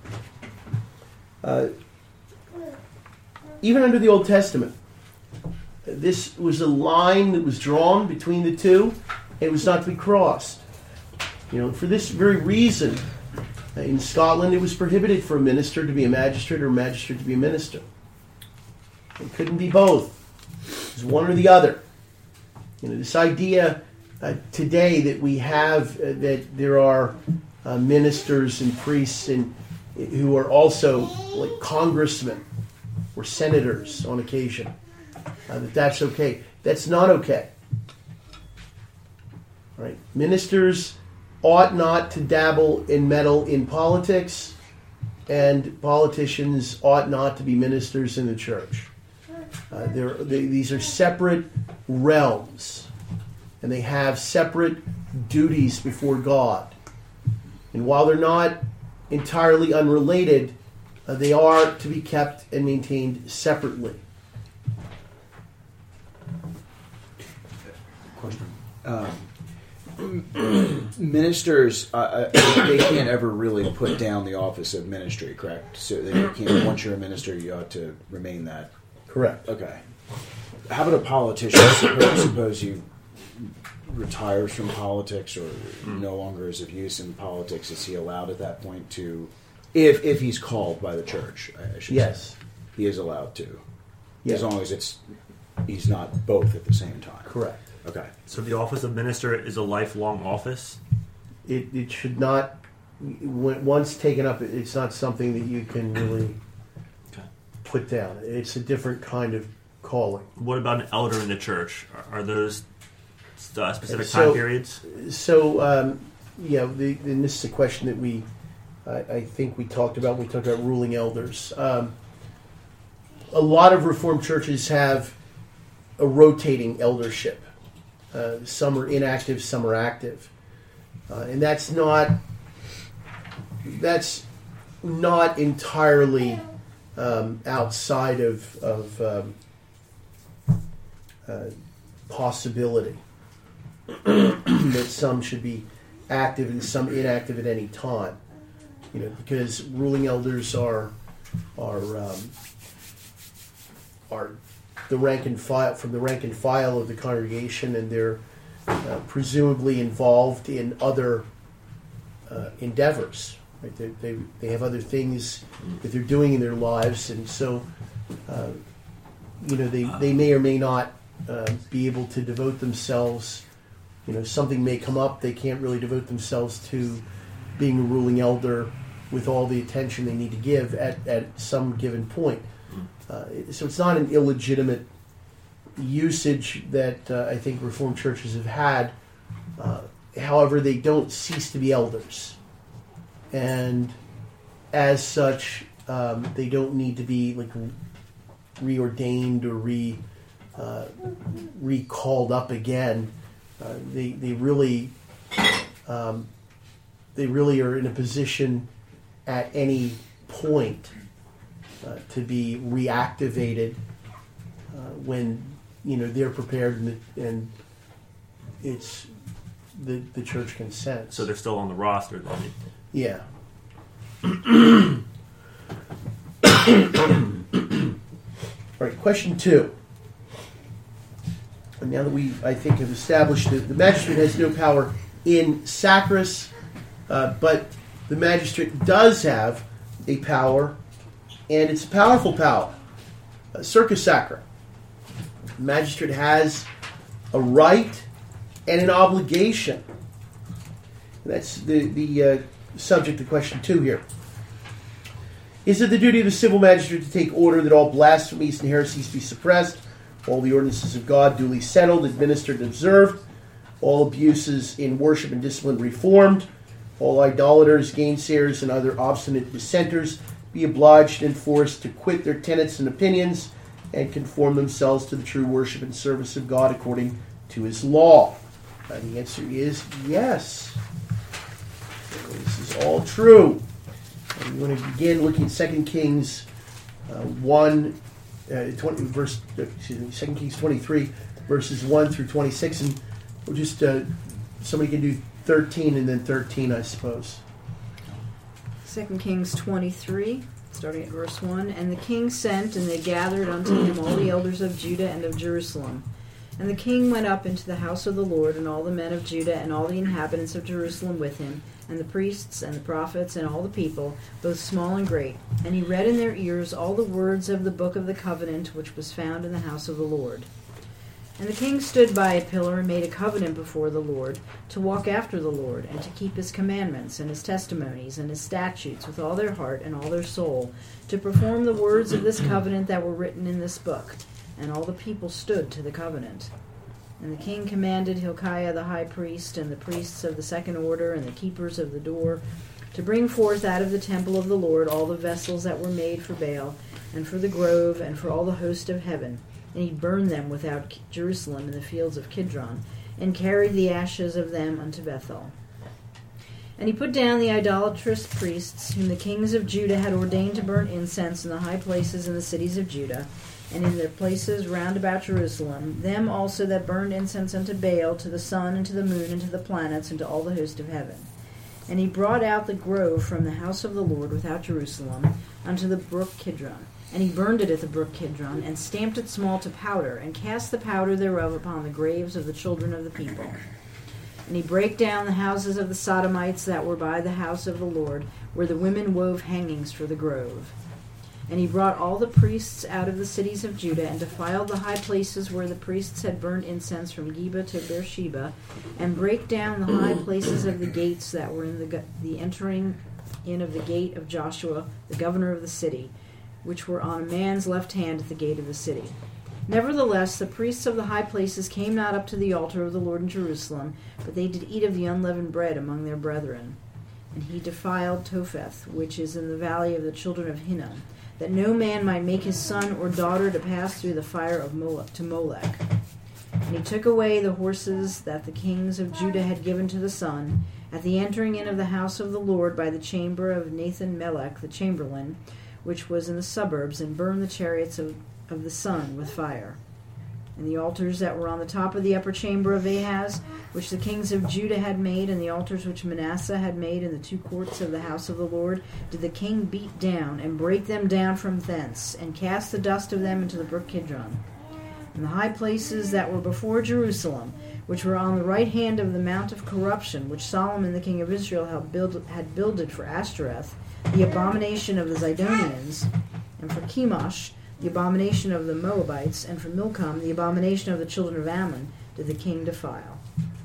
Speaker 1: even under the Old Testament, this was a line that was drawn between the two. It was not to be crossed. For this very reason, in Scotland, it was prohibited for a minister to be a magistrate or a magistrate to be a minister. It couldn't be both. It was one or the other. This idea today that we have that there are ministers and priests who are also like congressmen or senators on occasion, that's okay. That's not okay. Right? Ministers ought not to dabble and meddle in politics, and politicians ought not to be ministers in the church. These are separate realms, and they have separate duties before God. And while they're not entirely unrelated, they are to be kept and maintained separately.
Speaker 11: Question. Ministers, they can't ever really put down the office of ministry, correct? So they can't. Once you're a minister, you ought to remain that.
Speaker 1: Correct.
Speaker 11: Okay. How about a politician? Suppose he retires from politics or no longer is of use in politics. Is he allowed at that point to, if he's called by the church? I should say. He is allowed to, as long as he's not both at the same time.
Speaker 1: Correct.
Speaker 11: Okay.
Speaker 2: So the office of minister is a lifelong office?
Speaker 1: It should not, once taken up, it's not something that you can really put down. It's a different kind of calling.
Speaker 2: What about an elder in the church? Are those specific time periods?
Speaker 1: So, and this is a question that I think we talked about when we talked about ruling elders. A lot of Reformed churches have a rotating eldership. Some are inactive, some are active, and that's not entirely outside of possibility that some should be active and some inactive at any time. Because ruling elders are the rank and file of the congregation, and they're presumably involved in other endeavors. Right? They have other things that they're doing in their lives, and so they may or may not be able to devote themselves. Something may come up. They can't really devote themselves to being a ruling elder with all the attention they need to give at some given point. So it's not an illegitimate usage that I think Reformed churches have had. However, they don't cease to be elders. And as such, they don't need to be reordained or recalled up again. They really are in a position at any point to be reactivated when they're prepared and it's the church consents.
Speaker 2: So they're still on the roster then?
Speaker 1: Yeah. All right, question 2. And now that I think, have established that the magistrate has no power in sacris, but the magistrate does have a power, and it's a powerful power, circus sacra. The magistrate has a right and an obligation. That's the subject of question 2 here. Is it the duty of the civil magistrate to take order that all blasphemies and heresies be suppressed, all the ordinances of God duly settled, administered, and observed, all abuses in worship and discipline reformed, all idolaters, gainsayers, and other obstinate dissenters be obliged and forced to quit their tenets and opinions and conform themselves to the true worship and service of God according to His law? The answer is yes. This is all true. And we want to begin looking at 2 Kings 2 Kings 23, verses 1 through 26, and we'll just somebody can do 13 and then 13, I suppose.
Speaker 9: 2 Kings 23, starting at verse 1. And the king sent, and they gathered unto him all the elders of Judah and of Jerusalem. And the king went up into the house of the Lord, and all the men of Judah and all the inhabitants of Jerusalem with him, and the priests and the prophets and all the people, both small and great. And he read in their ears all the words of the book of the covenant which was found in the house of the Lord. And the king stood by a pillar and made a covenant before the Lord, to walk after the Lord, and to keep his commandments and his testimonies and his statutes with all their heart and all their soul, to perform the words of this covenant that were written in this book. And all the people stood to the covenant. And the king commanded Hilkiah the high priest, and the priests of the second order, and the keepers of the door, to bring forth out of the temple of the Lord all the vessels that were made for Baal, and for the grove, and for all the host of heaven. And he burned them without Jerusalem in the fields of Kidron, and carried the ashes of them unto Bethel. And he put down the idolatrous priests, whom the kings of Judah had ordained to burn incense in the high places in the cities of Judah, and in their places round about Jerusalem, them also that burned incense unto Baal, to the sun, and to the moon, and to the planets, and to all the host of heaven. And he brought out the grove from the house of the Lord without Jerusalem, unto the brook Kidron. And he burned it at the brook Kidron, and stamped it small to powder, and cast the powder thereof upon the graves of the children of the people. And he brake down the houses of the Sodomites that were by the house of the Lord, where the women wove hangings for the grove. And he brought all the priests out of the cities of Judah, and defiled the high places where the priests had burned incense from Geba to Beersheba, and brake down the high places of the gates that were in the entering in of the gate of Joshua, the governor of the city, which were on a man's left hand at the gate of the city. Nevertheless, the priests of the high places came not up to the altar of the Lord in Jerusalem, but they did eat of the unleavened bread among their brethren. And he defiled Topheth, which is in the valley of the children of Hinnom, that no man might make his son or daughter to pass through the fire of Molech. And he took away the horses that the kings of Judah had given to the sun, at the entering in of the house of the Lord by the chamber of Nathan-Melech the chamberlain, which was in the suburbs, and burned the chariots of the sun with fire. And the altars that were on the top of the upper chamber of Ahaz, which the kings of Judah had made, and the altars which Manasseh had made in the two courts of the house of the Lord, did the king beat down, and break them down from thence, and cast the dust of them into the brook Kidron. And the high places that were before Jerusalem, which were on the right hand of the mount of corruption, which Solomon the king of Israel had builded for Ashtoreth, the abomination of the Zidonians, and for Chemosh, the abomination of the Moabites, and from Milcom the abomination of the children of Ammon did the king defile.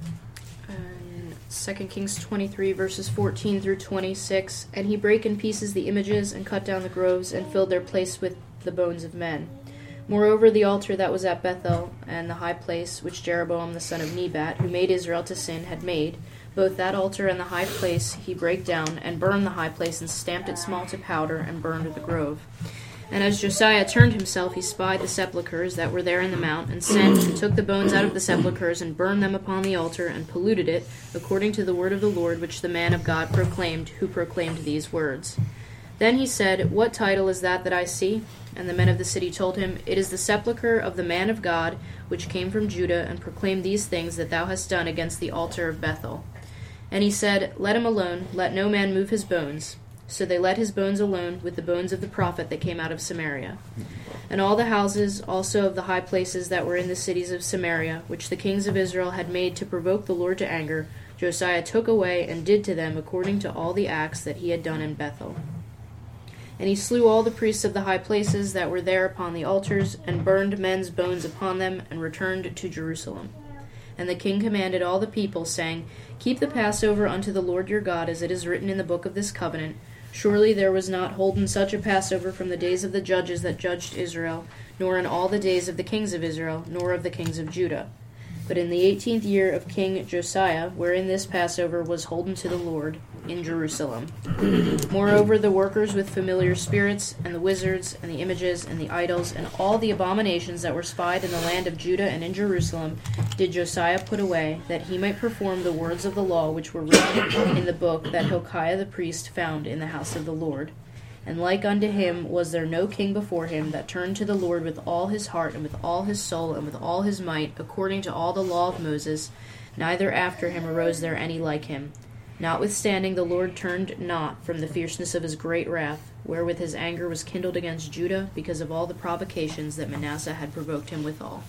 Speaker 10: 2 Kings 23, verses 14 through 26. And he brake in pieces the images, and cut down the groves, and filled their place with the bones of men. Moreover, the altar that was at Bethel, and the high place which Jeroboam the son of Nebat, who made Israel to sin, had made, both that altar and the high place he brake down, and burned the high place, and stamped it small to powder, and burned the grove. And as Josiah turned himself, he spied the sepulchres that were there in the mount, and sent and took the bones out of the sepulchres, and burned them upon the altar, and polluted it, according to the word of the Lord which the man of God proclaimed, who proclaimed these words. Then he said, What title is that I see? And the men of the city told him, It is the sepulchre of the man of God, which came from Judah, and proclaimed these things that thou hast done against the altar of Bethel. And he said, Let him alone, let no man move his bones. So they let his bones alone with the bones of the prophet that came out of Samaria. And all the houses also of the high places that were in the cities of Samaria, which the kings of Israel had made to provoke the Lord to anger, Josiah took away and did to them according to all the acts that he had done in Bethel. And he slew all the priests of the high places that were there upon the altars, and burned men's bones upon them, and returned to Jerusalem. And the king commanded all the people, saying, Keep the Passover unto the Lord your God, as it is written in the book of this covenant. Surely there was not holden such a Passover from the days of the judges that judged Israel, nor in all the days of the kings of Israel, nor of the kings of Judah. But in the 18th year of King Josiah, wherein this Passover was holden to the Lord, in Jerusalem. Moreover, the workers with familiar spirits, and the wizards, and the images, and the idols, and all the abominations that were spied in the land of Judah and in Jerusalem, did Josiah put away, that he might perform the words of the law which were written in the book that Hilkiah the priest found in the house of the Lord. And like unto him was there no king before him that turned to the Lord with all his heart, and with all his soul, and with all his might, according to all the law of Moses, neither after him arose there any like him. Notwithstanding, the Lord turned not from the fierceness of his great wrath, wherewith his anger was kindled against Judah, because of all the provocations that Manasseh had provoked him withal.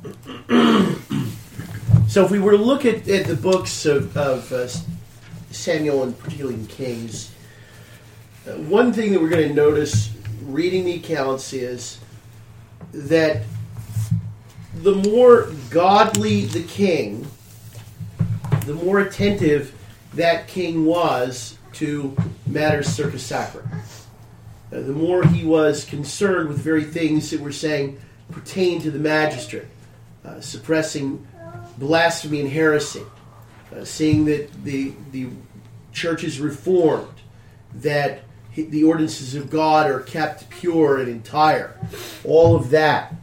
Speaker 1: So if we were to look at the books of Samuel, and particularly in Kings, one thing that we're going to notice reading the accounts is that the more godly the king, the more attentive that king was to matters circa sacra. The more he was concerned with the very things that we're saying pertain to the magistrate, suppressing blasphemy and heresy, seeing that the church is reformed, that the ordinances of God are kept pure and entire. All of that.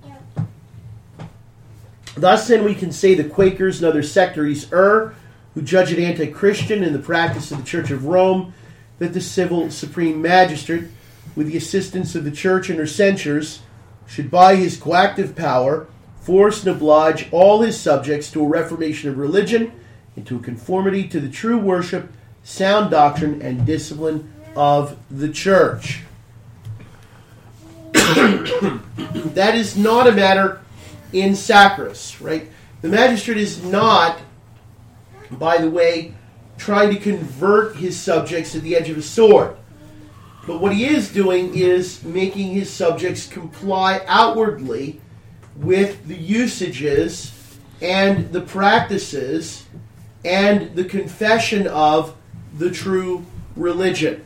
Speaker 1: Thus then we can say the Quakers and other sectaries err, who judge it anti-Christian in the practice of the Church of Rome, that the civil supreme magistrate, with the assistance of the church and her censures, should by his coactive power force and oblige all his subjects to a reformation of religion, and to a conformity to the true worship, sound doctrine, and discipline of the church. That is not a matter in Sacris, right? The magistrate is not, by the way, trying to convert his subjects at the edge of a sword. But what he is doing is making his subjects comply outwardly with the usages and the practices and the confession of the true religion.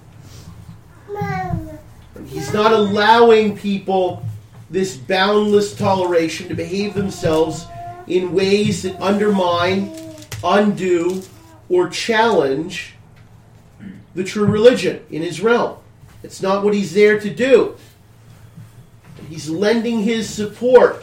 Speaker 1: He's not allowing people this boundless toleration to behave themselves in ways that undermine, undo, or challenge the true religion in his realm. It's not what he's there to do. He's lending his support.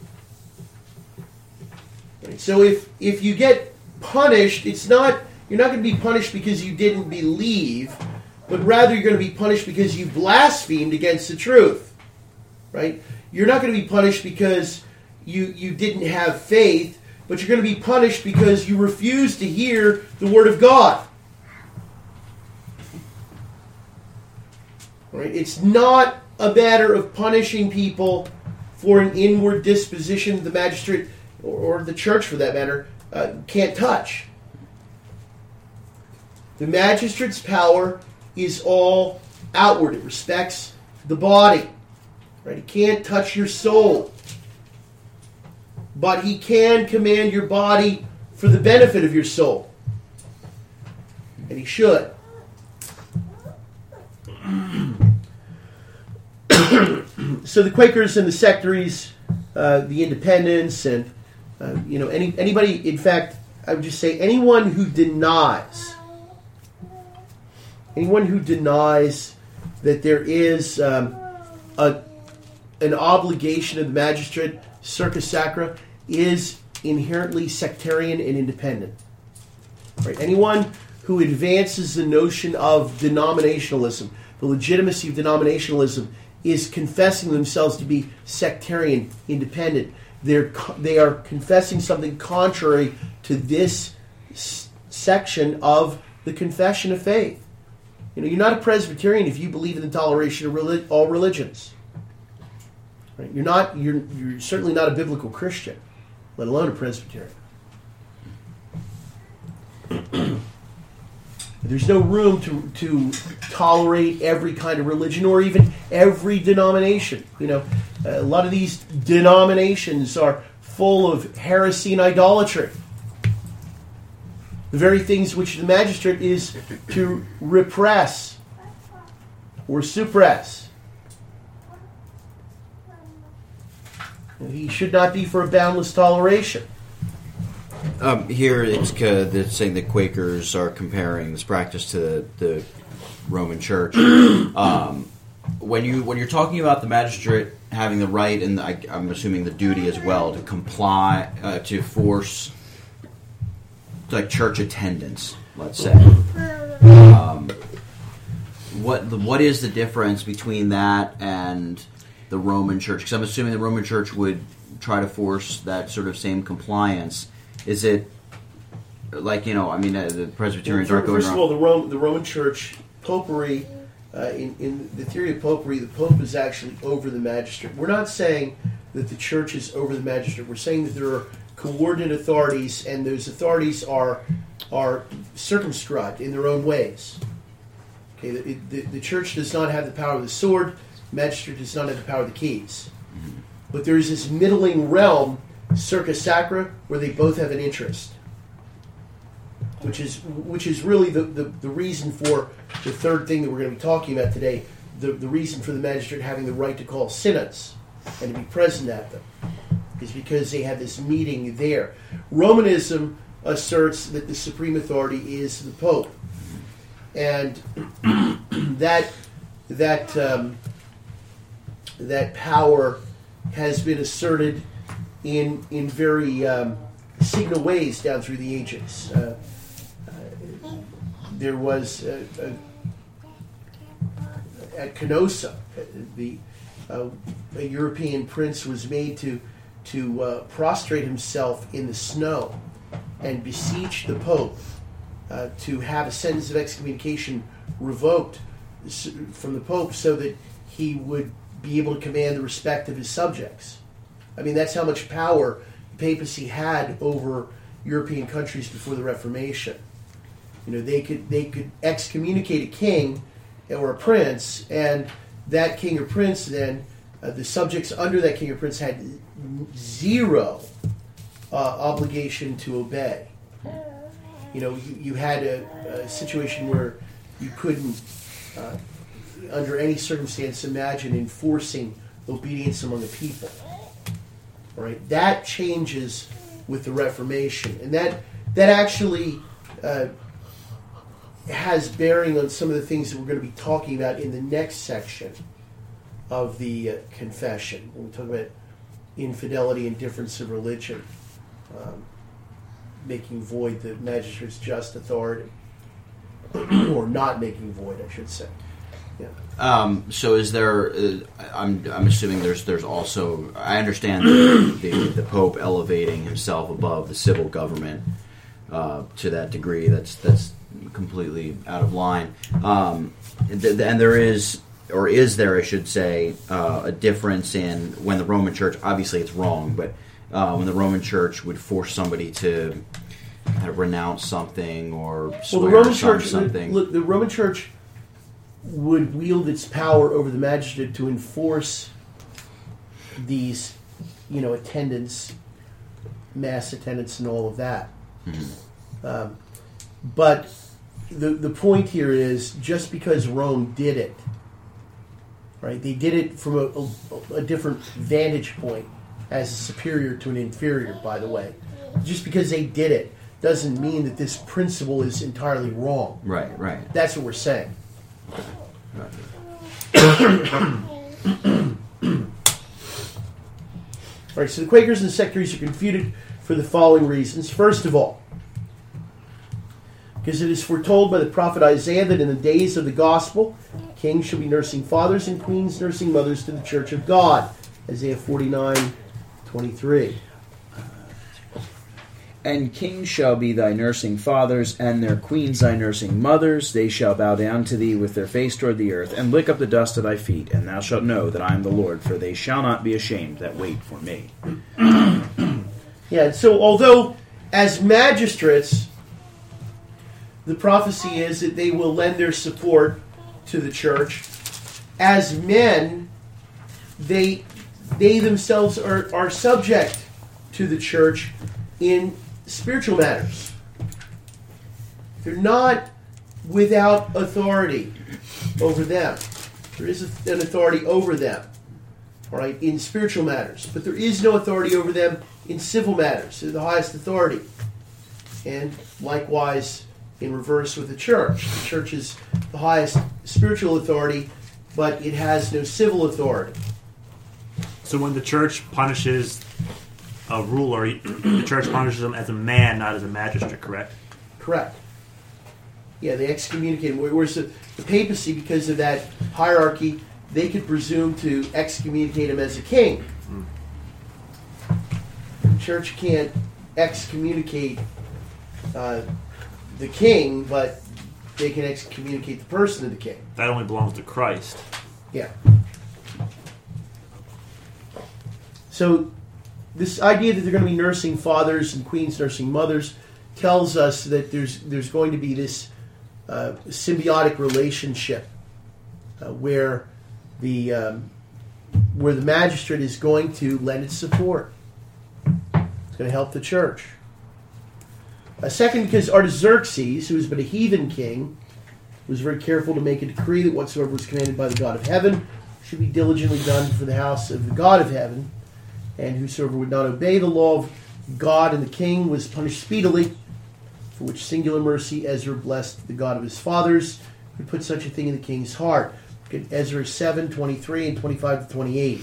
Speaker 1: So if you get punished, you're not going to be punished because you didn't believe, but rather you're going to be punished because you blasphemed against the truth. Right? You're not going to be punished because you didn't have faith, but you're going to be punished because you refused to hear the Word of God. Right? It's not a matter of punishing people for an inward disposition the magistrate, or the church for that matter, can't touch. The magistrate's power is all outward. It respects the body. Right? He can't touch your soul. But he can command your body for the benefit of your soul. And he should. So the Quakers and the sectaries, the independents, and anybody, in fact, I would just say anyone who denies that there is an obligation of the magistrate, circa sacra, is inherently sectarian and independent. Right? Anyone who advances the notion of denominationalism, the legitimacy of denominationalism, is confessing themselves to be sectarian, independent. They are confessing something contrary to this section of the Confession of Faith. You're not a Presbyterian if you believe in the toleration of all religions. Right? You're certainly not a biblical Christian, let alone a Presbyterian. There's no room to tolerate every kind of religion or even every denomination. A lot of these denominations are full of heresy and idolatry. The very things which the magistrate is to repress or suppress. He should not be for a boundless toleration.
Speaker 5: Here it's saying that Quakers are comparing this practice to the Roman Church. When you're talking about the magistrate having the right and I'm assuming the duty as well to comply, to force like church attendance, let's say, what is the difference between that and the Roman Church? Because I'm assuming the Roman Church would try to force that sort of same compliance. Is it like, the Presbyterians aren't going around?
Speaker 1: First of all, the Roman Church, popery, in the theory of popery, the Pope is actually over the magistrate. We're not saying that the Church is over the magistrate. We're saying that there are coordinate authorities, and those authorities are circumscribed in their own ways. Okay, the Church does not have the power of the sword. The magistrate does not have the power of the keys. But there is this middling realm, circa sacra, where they both have an interest, which is really the reason for the third thing that we're going to be talking about today, the reason for the magistrate having the right to call synods and to be present at them, is because they have this meeting there. Romanism asserts that the supreme authority is the Pope, and that power has been asserted in very signal ways down through the ages. There was at Canossa, a European prince was made to prostrate himself in the snow and beseech the Pope to have a sentence of excommunication revoked from the Pope so that he would be able to command the respect of his subjects. That's how much power the papacy had over European countries before the Reformation. They could excommunicate a king or a prince, and that king or prince then, the subjects under that king or prince had zero obligation to obey. You had a situation where you couldn't, under any circumstance, imagine enforcing obedience among the people. All right, that changes with the Reformation, and that actually has bearing on some of the things that we're going to be talking about in the next section of the confession. When we talk about infidelity and difference of religion, making void the magistrate's just authority, or not making void, I should say. Yeah.
Speaker 5: So is there? I'm assuming there's also. I understand the Pope elevating himself above the civil government to that degree. That's completely out of line. And there is, or is there, I should say, a difference in when the Roman Church. Obviously, it's wrong, but when the Roman Church would force somebody to kind of renounce something or swear
Speaker 1: the Roman Church,
Speaker 5: something.
Speaker 1: Look, the Roman Church would wield its power over the magistrate to enforce these, attendance, mass attendance, and all of that. But the point here is, just because Rome did it, right? They did it from a different vantage point, as a superior to an inferior, by the way. Just because they did it doesn't mean that this principle is entirely wrong.
Speaker 5: Right.
Speaker 1: That's what we're saying. All right, so the Quakers and the sectaries are confuted for the following reasons. First of all, because it is foretold by the prophet Isaiah that in the days of the gospel, kings shall be nursing fathers and queens nursing mothers to the church of God. Isaiah 49:23.
Speaker 11: And kings shall be thy nursing fathers, and their queens thy nursing mothers. They shall bow down to thee with their face toward the earth, and lick up the dust of thy feet. And thou shalt know that I am the Lord, for they shall not be ashamed that wait for me.
Speaker 1: Yeah, so although as magistrates, the prophecy is that they will lend their support to the church, as men, they themselves are subject to the church in spiritual matters. They're not without authority over them. There is an authority over them, all right, in spiritual matters. But there is no authority over them in civil matters. They're the highest authority. And likewise, in reverse with the church. The church is the highest spiritual authority, but it has no civil authority.
Speaker 2: So when the church punishes a ruler, the church punishes him as a man, not as a magistrate, correct?
Speaker 1: Correct. Yeah, they excommunicate him. Whereas the papacy, because of that hierarchy, they could presume to excommunicate him as a king. The church can't excommunicate the king, but they can excommunicate the person of the king.
Speaker 2: That only belongs to Christ.
Speaker 1: Yeah. So this idea that they're going to be nursing fathers and queens nursing mothers tells us that there's going to be this symbiotic relationship where the magistrate is going to lend its support. It's going to help the church. Second, because Artaxerxes, who has been a heathen king, was very careful to make a decree that whatsoever was commanded by the God of heaven should be diligently done for the house of the God of heaven, and whosoever would not obey the law of God and the king was punished speedily, for which singular mercy Ezra blessed the God of his fathers, who put such a thing in the king's heart. Look at Ezra 7:23 and 25-28.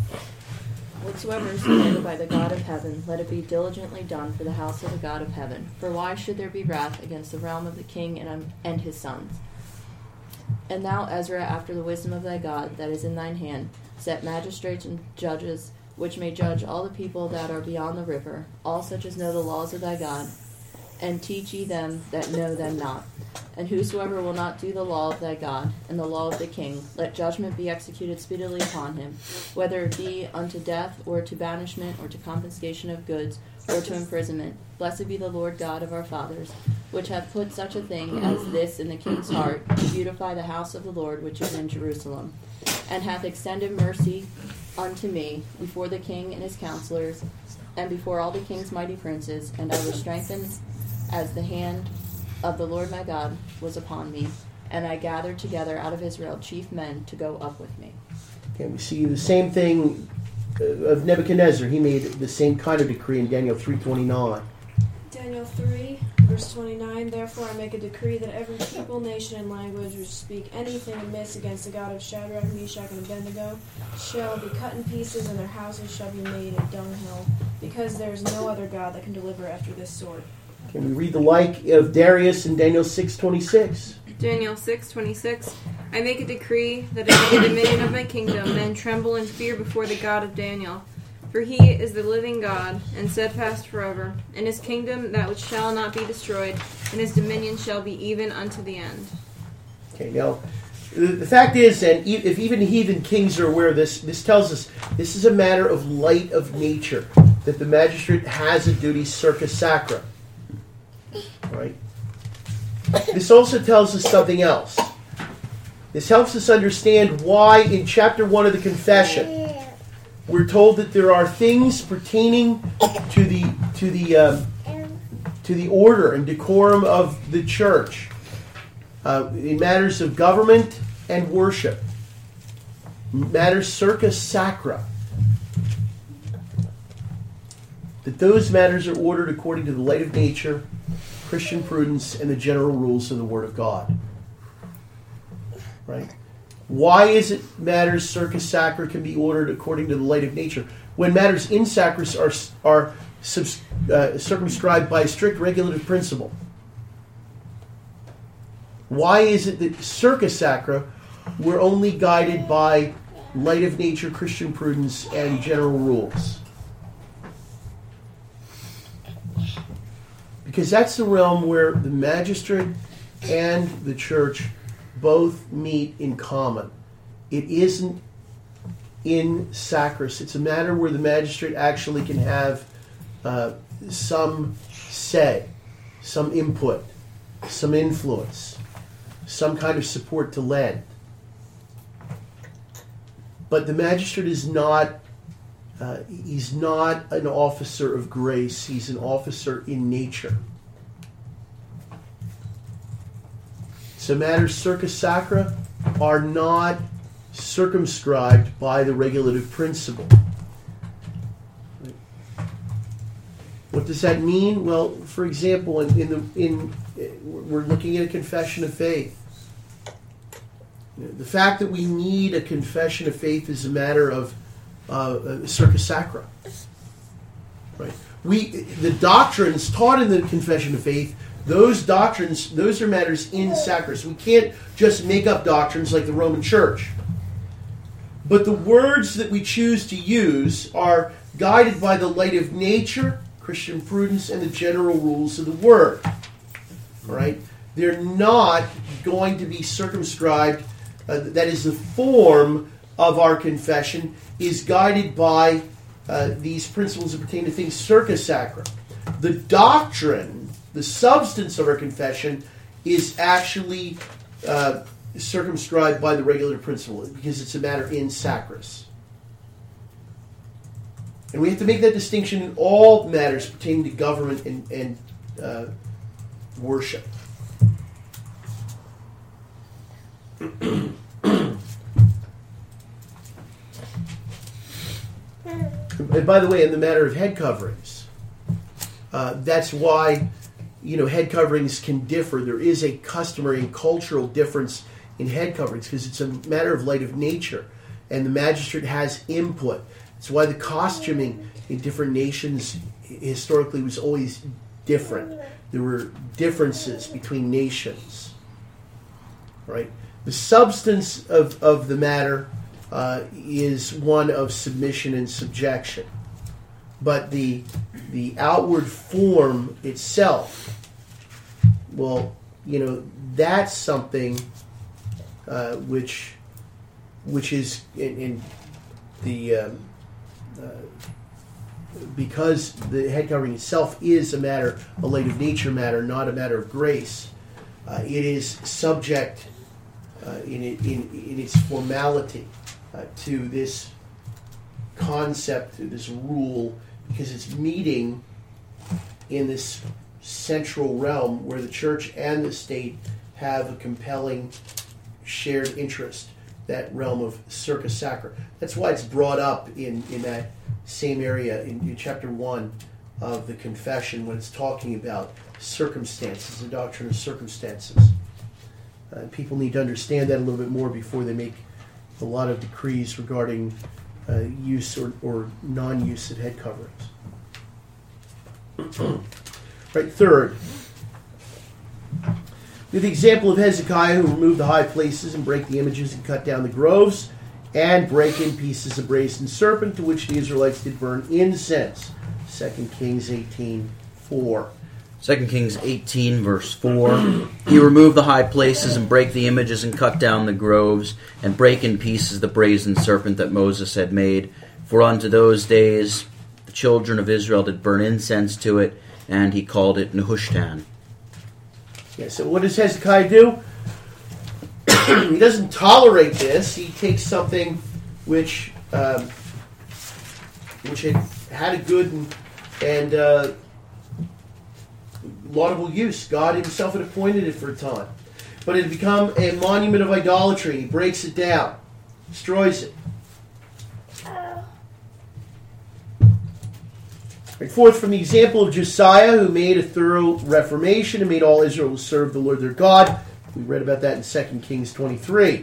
Speaker 12: Whatsoever is commanded by the God of heaven, let it be diligently done for the house of the God of heaven. For why should there be wrath against the realm of the king and his sons? And thou, Ezra, after the wisdom of thy God that is in thine hand, set magistrates and judges, which may judge all the people that are beyond the river, all such as know the laws of thy God, and teach ye them that know them not. And whosoever will not do the law of thy God, and the law of the king, let judgment be executed speedily upon him, whether it be unto death, or to banishment, or to confiscation of goods, or to imprisonment. Blessed be the Lord God of our fathers, which hath put such a thing as this in the king's heart, to beautify the house of the Lord which is in Jerusalem, and hath extended mercy unto me before the king and his counselors, and before all the king's mighty princes, and I was strengthened as the hand of the Lord my God was upon me, and I gathered together out of Israel chief men to go up with me.
Speaker 1: Okay, we see the same thing of Nebuchadnezzar. He made the same kind of decree in Daniel 3:29.
Speaker 3: Daniel 3, verse 29, therefore I make a decree that every people, nation, and language which speak anything amiss against the God of Shadrach, Meshach, and Abednego shall be cut in pieces, and their houses shall be made a dunghill, because there is no other God that can deliver after this sort.
Speaker 1: Can we read the like of Darius in Daniel 6:26?
Speaker 4: Daniel 6:26. I make a decree that in the dominion of my kingdom men tremble and fear before the God of Daniel. For he is the living God, and steadfast forever. In his kingdom that which shall not be destroyed, and his dominion shall be even unto the end.
Speaker 1: Okay, now, the fact is, and if even heathen kings are aware of this, this tells us this is a matter of light of nature, that the magistrate has a duty circa sacra. Right? This also tells us something else. This helps us understand why in chapter 1 of the confession, we're told that there are things pertaining to the order and decorum of the church in matters of government and worship, matters circa sacra. That those matters are ordered according to the light of nature, Christian prudence, and the general rules of the Word of God. Right? Why is it matters circa sacra can be ordered according to the light of nature, when matters in sacra are circumscribed by a strict regulative principle? Why is it that circa sacra we're only guided by light of nature, Christian prudence, and general rules? Because that's the realm where the magistrate and the church both meet in common. It isn't in sacris. It's a matter where the magistrate actually can have some say, some input, some influence, some kind of support to lend. But the magistrate is not he's not an officer of grace. He's an officer in nature. So matters circa sacra are not circumscribed by the regulative principle. What does that mean? Well, for example, we're looking at a confession of faith. The fact that we need a confession of faith is a matter of circa sacra. Right? The doctrines taught in the confession of faith, those doctrines, those are matters in sacris. We can't just make up doctrines like the Roman Church. But the words that we choose to use are guided by the light of nature, Christian prudence, and the general rules of the Word. All right? They're not going to be circumscribed. That is, the form of our confession is guided by these principles that pertain to things circa sacra. The doctrine, the substance of our confession, is actually circumscribed by the regulative principle because it's a matter in sacris. And we have to make that distinction in all matters pertaining to government and worship. And by the way, in the matter of head coverings, that's why head coverings can differ. There is a customary and cultural difference in head coverings because it's a matter of light of nature, and the magistrate has input. It's why the costuming in different nations historically was always different. There were differences between nations. Right? The substance of the matter is one of submission and subjection. But the outward form itself, well, that's something which is in the because the head covering itself is a light of nature matter, not a matter of grace. It is subject in its formality to this concept, to this rule, because it's meeting in this central realm where the church and the state have a compelling shared interest, that realm of circa sacra. That's why it's brought up in that same area in chapter 1 of the confession when it's talking about circumstances, the doctrine of circumstances. People need to understand that a little bit more before they make a lot of decrees regarding use or non-use of head coverings. Right, third, we have the example of Hezekiah, who removed the high places and break the images and cut down the groves and break in pieces the brazen serpent to which the Israelites did burn incense. 2 Kings 18:4.
Speaker 5: 2 Kings 18, verse 4. He removed the high places and break the images and cut down the groves and break in pieces the brazen serpent that Moses had made. For unto those days the children of Israel did burn incense to it, and he called it Nehushtan.
Speaker 1: Yeah, so what does Hezekiah do? He doesn't tolerate this. He takes something which which had a good and laudable use. God himself had appointed it for a time. But it had become a monument of idolatry. He breaks it down, destroys it. Right, fourth, from the example of Josiah, who made a thorough reformation and made all Israel serve the Lord their God. We read about that in 2 Kings 23.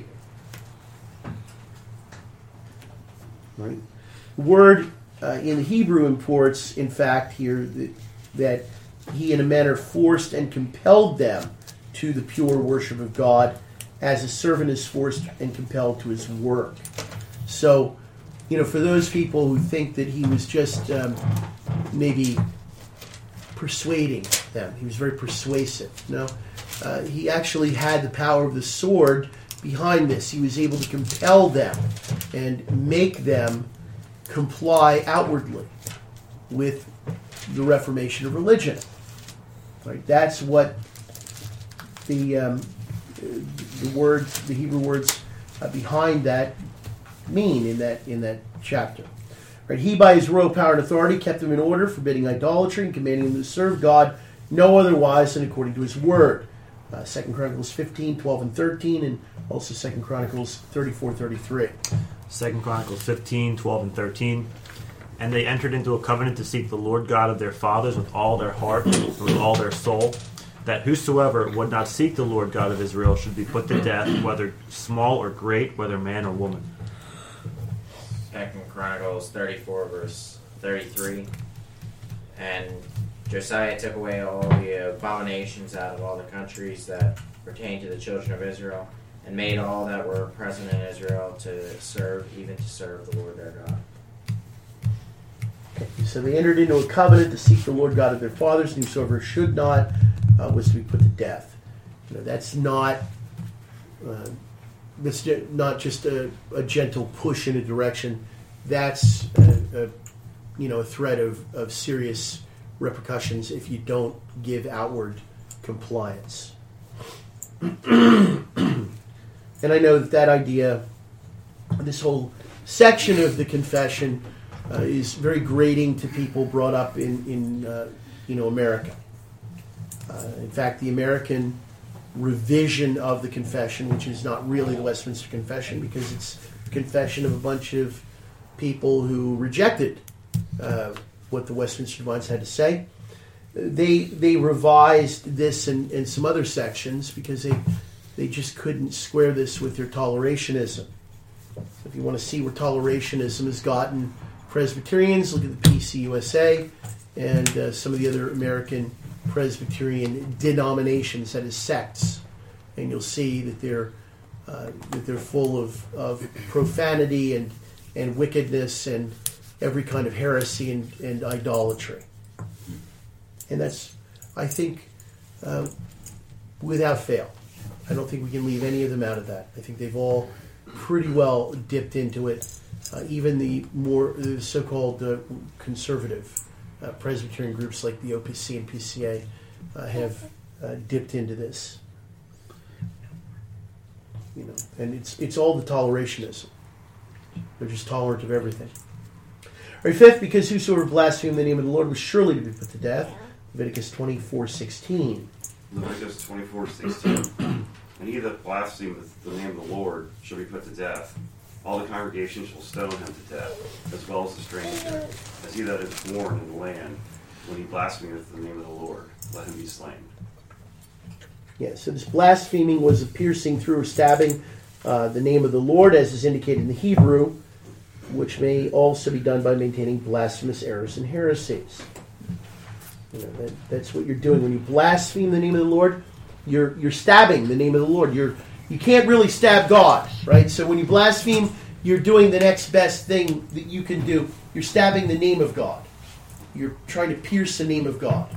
Speaker 1: Right. The word in the Hebrew imports, in fact, here that he in a manner forced and compelled them to the pure worship of God, as a servant is forced and compelled to his work. So, for those people who think that he was just maybe persuading them, he was very persuasive. No, he actually had the power of the sword behind this. He was able to compel them and make them comply outwardly with the reformation of religion. Right? That's what the Hebrew words behind that mean in that chapter. Right? He, by his royal power and authority, kept them in order, forbidding idolatry and commanding them to serve God no otherwise than according to his word. 2 Chronicles 15, 12, and 13, and also 2 Chronicles 34, 33.
Speaker 2: 2 Chronicles 15, 12, and 13. And they entered into a covenant to seek the Lord God of their fathers with all their heart and with all their soul, that whosoever would not seek the Lord God of Israel should be put to death, whether small or great, whether man or woman.
Speaker 6: 2 Chronicles 34, verse 33. And Josiah took away all the abominations out of all the countries that pertain to the children of Israel, and made all that were present in Israel to serve the Lord their God.
Speaker 1: Okay, so they entered into a covenant to seek the Lord God of their fathers, and whosoever should not was to be put to death. That's not just a gentle push in a direction. That's a threat of serious repercussions if you don't give outward compliance. And I know that idea, this whole section of the confession, is very grating to people brought up in America. In fact, the American revision of the confession, which is not really the Westminster Confession, because it's a confession of a bunch of people who rejected what the Westminster Divines had to say. They revised this and some other sections because they just couldn't square this with their tolerationism. If you want to see where tolerationism has gotten Presbyterians, look at the PCUSA and some of the other American Presbyterian denominations, that is sects, and you'll see that they're full of profanity and wickedness and every kind of heresy and idolatry. And that's, I think, without fail. I don't think we can leave any of them out of that. I think they've all pretty well dipped into it. Even the so-called conservative Presbyterian groups like the OPC and PCA have dipped into this. And it's all the tolerationism. They're just tolerant of everything. All right, fifth, because whosoever blasphemed the name of the Lord was surely to be put to death. Leviticus 24:16.
Speaker 13: Leviticus 24:16. And he that blasphemeth the name of the Lord shall be put to death. All the congregation shall stone him to death, as well as the stranger, as he that is born in the land. When he blasphemeth the name of the Lord, let him be slain.
Speaker 1: Yeah, so this blaspheming was a piercing through or stabbing the name of the Lord, as is indicated in the Hebrew, which may also be done by maintaining blasphemous errors and heresies. That's what you're doing. When you blaspheme the name of the Lord, you're stabbing the name of the Lord. You can't really stab God, right? So when you blaspheme, you're doing the next best thing that you can do. You're stabbing the name of God. You're trying to pierce the name of God.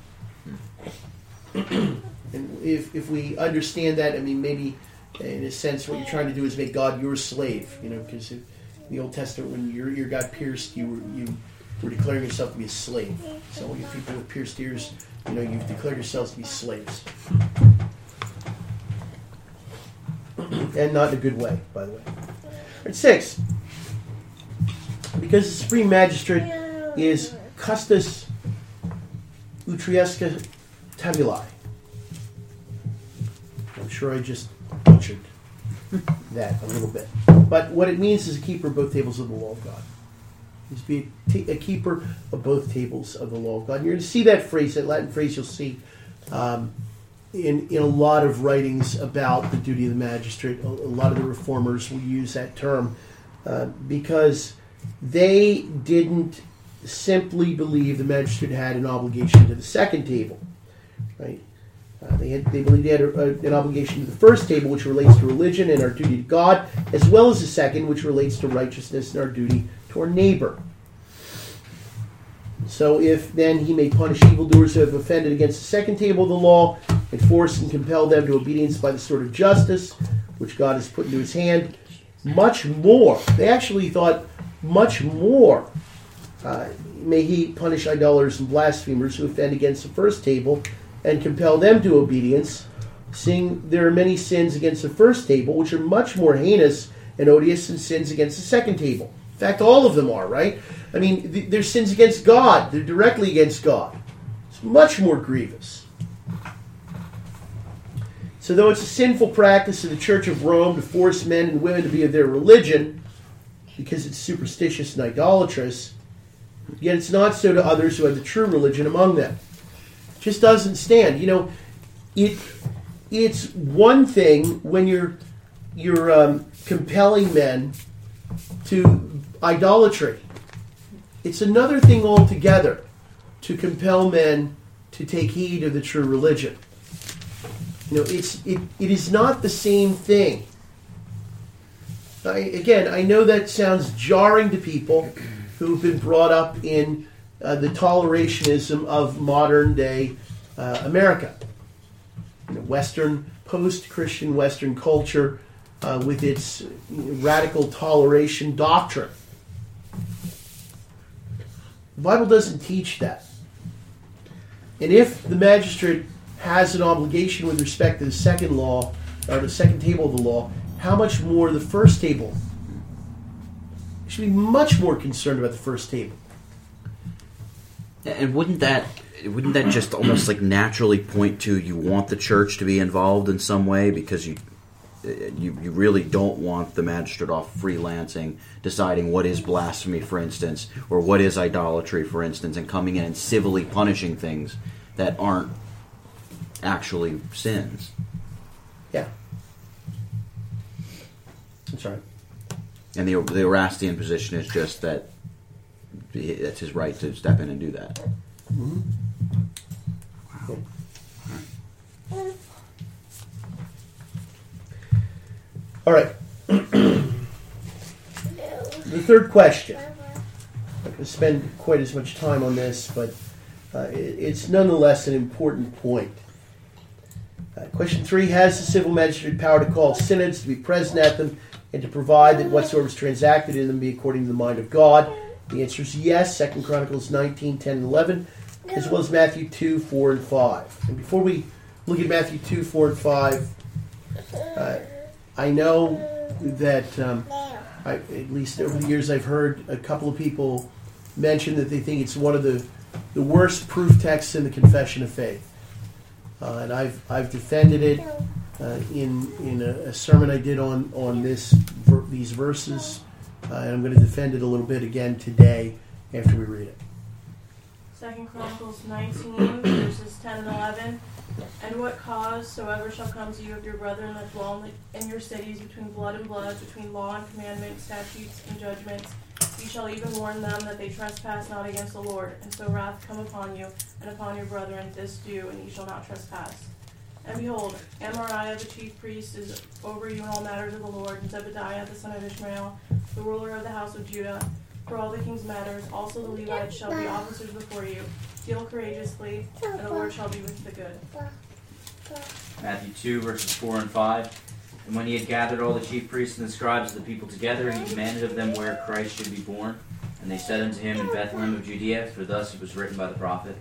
Speaker 1: And if we understand that, I mean, maybe in a sense what you're trying to do is make God your slave, because in the Old Testament when your ear got pierced, you were declaring yourself to be a slave. So all you people with pierced ears, you've declared yourselves to be slaves. And not in a good way, by the way. All right, 6. Because the supreme magistrate is Custos Utriusca Tabulae. I'm sure I just butchered that a little bit. But what it means is a keeper of both tables of the law of God. He's to be a keeper of both tables of the law of God. And you're going to see that phrase, that Latin phrase you'll see in a lot of writings about the duty of the magistrate. A lot of the reformers will use that term because they didn't simply believe the magistrate had an obligation to the second table, right? They believed they had an obligation to the first table, which relates to religion and our duty to God, as well as the second, which relates to righteousness and our duty to our neighbor. So if then he may punish evildoers who have offended against the second table of the law, and force and compel them to obedience by the sword of justice, which God has put into his hand, much more, they actually thought much more, may he punish idolaters and blasphemers who offend against the first table, and compel them to obedience, seeing there are many sins against the first table, which are much more heinous and odious than sins against the second table. In fact, all of them are, right? I mean, they're sins against God. They're directly against God. It's much more grievous. So though it's a sinful practice of the Church of Rome to force men and women to be of their religion, because it's superstitious and idolatrous, yet it's not so to others who have the true religion among them. It just doesn't stand. You know, it's one thing when you're compelling men to idolatry. It's another thing altogether to compel men to take heed of the true religion. You know, it is not the same thing. I know that sounds jarring to people who've been brought up in the tolerationism of modern day America. You know, Western, post-Christian Western culture with its radical toleration doctrine. The Bible doesn't teach that. And if the magistrate has an obligation with respect to the second law, or the second table of the law, how much more the first table? You should be much more concerned about the first table.
Speaker 5: And wouldn't that just almost like naturally point to you want the church to be involved in some way, because you really don't want the magistrate off freelancing, deciding what is blasphemy, for instance, or what is idolatry, for instance, and coming in and civilly punishing things that aren't actually sins.
Speaker 1: Yeah. That's right.
Speaker 5: And the Erastian position is just that it's his right to step in and do that.
Speaker 1: Mm-hmm.
Speaker 5: Wow.
Speaker 1: Okay. All right. The third question. I'm not going to spend quite as much time on this, but it's nonetheless an important point. Question 3, has the civil magistrate power to call synods, to be present at them, and to provide that whatsoever is transacted in them be according to the mind of God? The answer is yes. 2 Chronicles 19, 10, and 11, as well as Matthew 2, 4, and 5. And before we look at Matthew 2, 4, and 5, I know that, at least over the years, I've heard a couple of people mention that they think it's one of the worst proof texts in the Confession of Faith. And I've defended it in a sermon I did on these verses, and I'm going to defend it a little bit again today after we read it.
Speaker 7: 2 Chronicles 19, verses 10 and 11. And what cause soever shall come to you of your brethren that dwell in your cities between blood and blood, between law and commandment, statutes and judgments, ye shall even warn them that they trespass not against the Lord. And so wrath come upon you and upon your brethren, this do, and ye shall not trespass. And behold, Amariah the chief priest is over you in all matters of the Lord, and Zebediah the son of Ishmael, the ruler of the house of Judah, for all the king's matters. Also the Levites shall be officers before you. Deal courageously, and the Lord shall be with the good.
Speaker 8: Matthew 2, verses 4 and 5. And when he had gathered all the chief priests and the scribes of the people together, he demanded of them where Christ should be born. And they said unto him, in Bethlehem of Judea, for thus it was written by the prophet.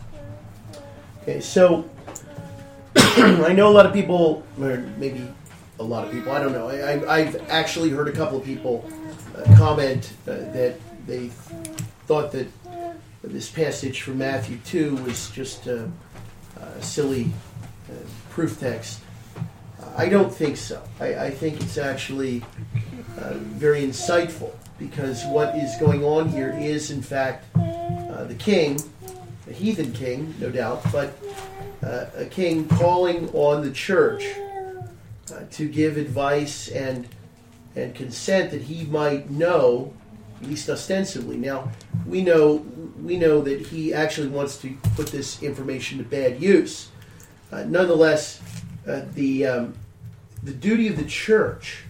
Speaker 1: Okay, so I know a lot of people, or maybe a lot of people. I don't know. I've actually heard a couple of people comment that they thought that this passage from Matthew 2 was just a silly proof text. I don't think so. I think it's actually very insightful, because what is going on here is, in fact, the king, a heathen king, no doubt, but a king calling on the church to give advice and consent that he might know, at least ostensibly. Now, we know that he actually wants to put this information to bad use. Nonetheless, the duty of the church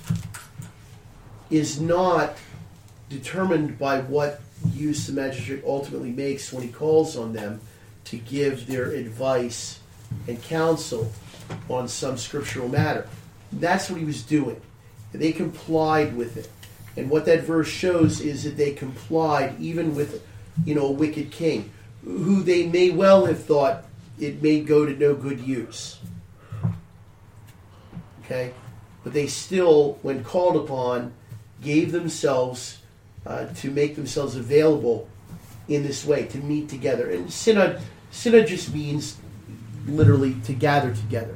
Speaker 1: is not determined by what use the magistrate ultimately makes when he calls on them to give their advice and counsel on some scriptural matter. That's what he was doing. They complied with it. And what that verse shows is that they complied even with, a wicked king, who they may well have thought it may go to no good use. Okay? But they still, when called upon, gave themselves to make themselves available in this way, to meet together. And synod just means literally to gather together.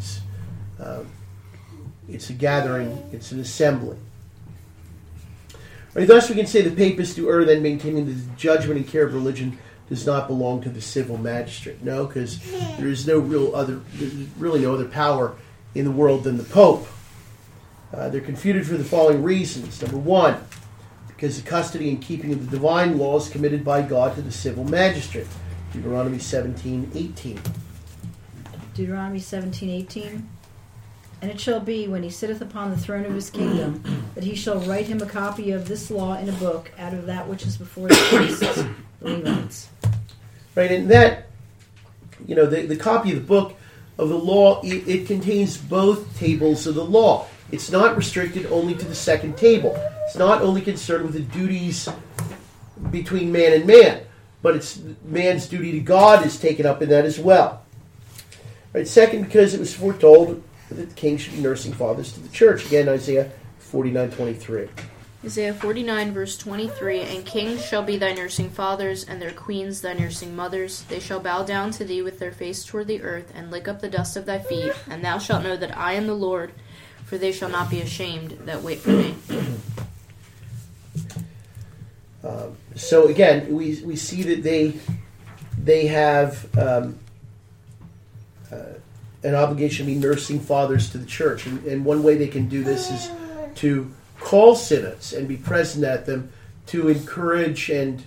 Speaker 1: It's a gathering, it's an assembly. Right, thus we can say the papists do err then, maintaining that the judgment and care of religion does not belong to the civil magistrate. No, because there's really no other power in the world than the Pope. They're confuted for the following reasons. Number one, because the custody and keeping of the divine law is committed by God to the civil magistrate. Deuteronomy 17:18.
Speaker 9: Deuteronomy 17:18. And it shall be, when he sitteth upon the throne of his kingdom, that he shall write him a copy of this law in a book out of that which is before the priests, the Levites.
Speaker 1: Right, and that, the copy of the book of the law, it contains both tables of the law. It's not restricted only to the second table. It's not only concerned with the duties between man and man, but it's man's duty to God is taken up in that as well. Right, second, because it was foretold that the king should be nursing fathers to the church. Again, Isaiah 49:23.
Speaker 10: Isaiah 49, verse 23, And kings shall be thy nursing fathers, and their queens thy nursing mothers. They shall bow down to thee with their face toward the earth, and lick up the dust of thy feet. And thou shalt know that I am the Lord, for they shall not be ashamed that wait for me.
Speaker 1: So again, we see that they have an obligation to be nursing fathers to the church. And one way they can do this is to call synods and be present at them, to encourage and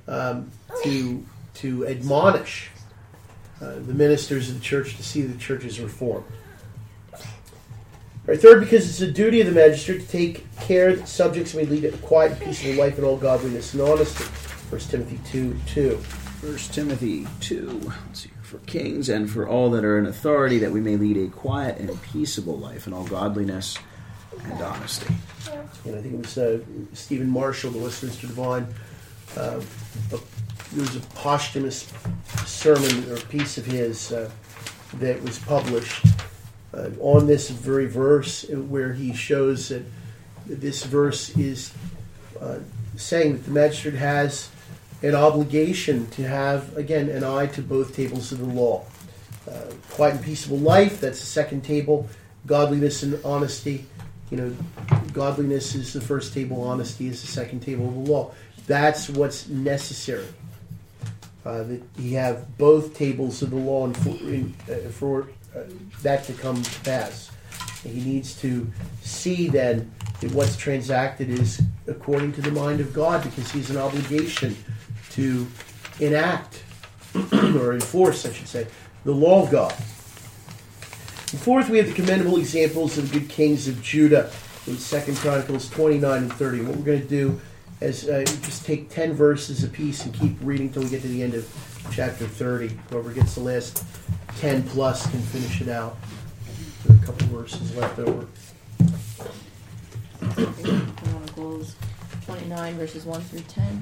Speaker 1: to admonish the ministers of the church to see the church is reformed. Right, third, because it's the duty of the magistrate to take care that subjects may lead a quiet and peaceable life in all godliness and honesty. 1 Timothy 2:2.
Speaker 11: 1 Timothy 2, let's see, for kings and for all that are in authority, that we may lead a quiet and peaceable life in all godliness and honesty.
Speaker 1: And I think it was Stephen Marshall, the Westminster Divine. There was a posthumous sermon or piece of his that was published on this very verse, where he shows that this verse is saying that the magistrate has an obligation to have, again, an eye to both tables of the law. Quiet and peaceable life, that's the second table. Godliness and honesty. Godliness is the first table, honesty is the second table of the law. That's what's necessary. That you have both tables of the law for that to come to pass. And he needs to see then that what's transacted is according to the mind of God, because he has an obligation to enact, or enforce, I should say, the law of God. And fourth, we have the commendable examples of the good kings of Judah in 2 Chronicles 29 and 30. What we're going to do is just take 10 verses apiece and keep reading until we get to the end of chapter 30. Whoever gets the last 10 plus can finish it out. There are a couple verses left over.
Speaker 12: Chronicles 29, verses 1 through 10.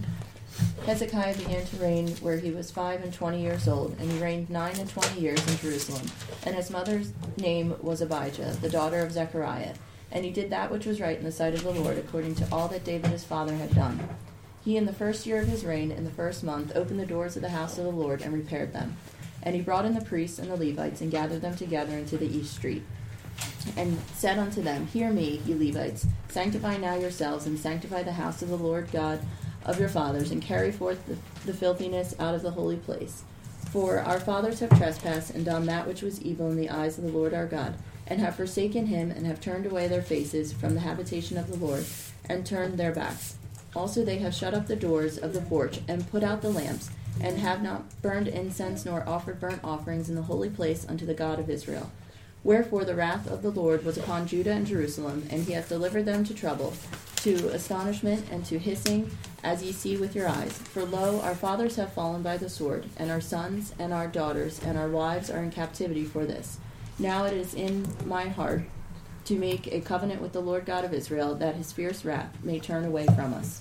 Speaker 12: Hezekiah began to reign where he was 25 years old, and he reigned 29 years in Jerusalem. And his mother's name was Abijah, the daughter of Zechariah. And he did that which was right in the sight of the Lord, according to all that David his father had done. He, in the first year of his reign, in the first month, opened the doors of the house of the Lord and repaired them. And he brought in the priests and the Levites, and gathered them together into the east street, and said unto them, Hear me, ye Levites, sanctify now yourselves, and sanctify the house of the Lord God of your fathers, and carry forth the filthiness out of the holy place. For our fathers have trespassed, and done that which was evil in the eyes of the Lord our God, and have forsaken him, and have turned away their faces from the habitation of the Lord, and turned their backs. Also they have shut up the doors of the porch, and put out the lamps, and have not burned incense, nor offered burnt offerings in the holy place unto the God of Israel. Wherefore the wrath of the Lord was upon Judah and Jerusalem, and he hath delivered them to trouble, to astonishment, and to hissing, as ye see with your eyes. For lo, our fathers have fallen by the sword, and our sons and our daughters and our wives are in captivity for this. Now it is in my heart to make a covenant with the Lord God of Israel, that his fierce wrath may turn away from us.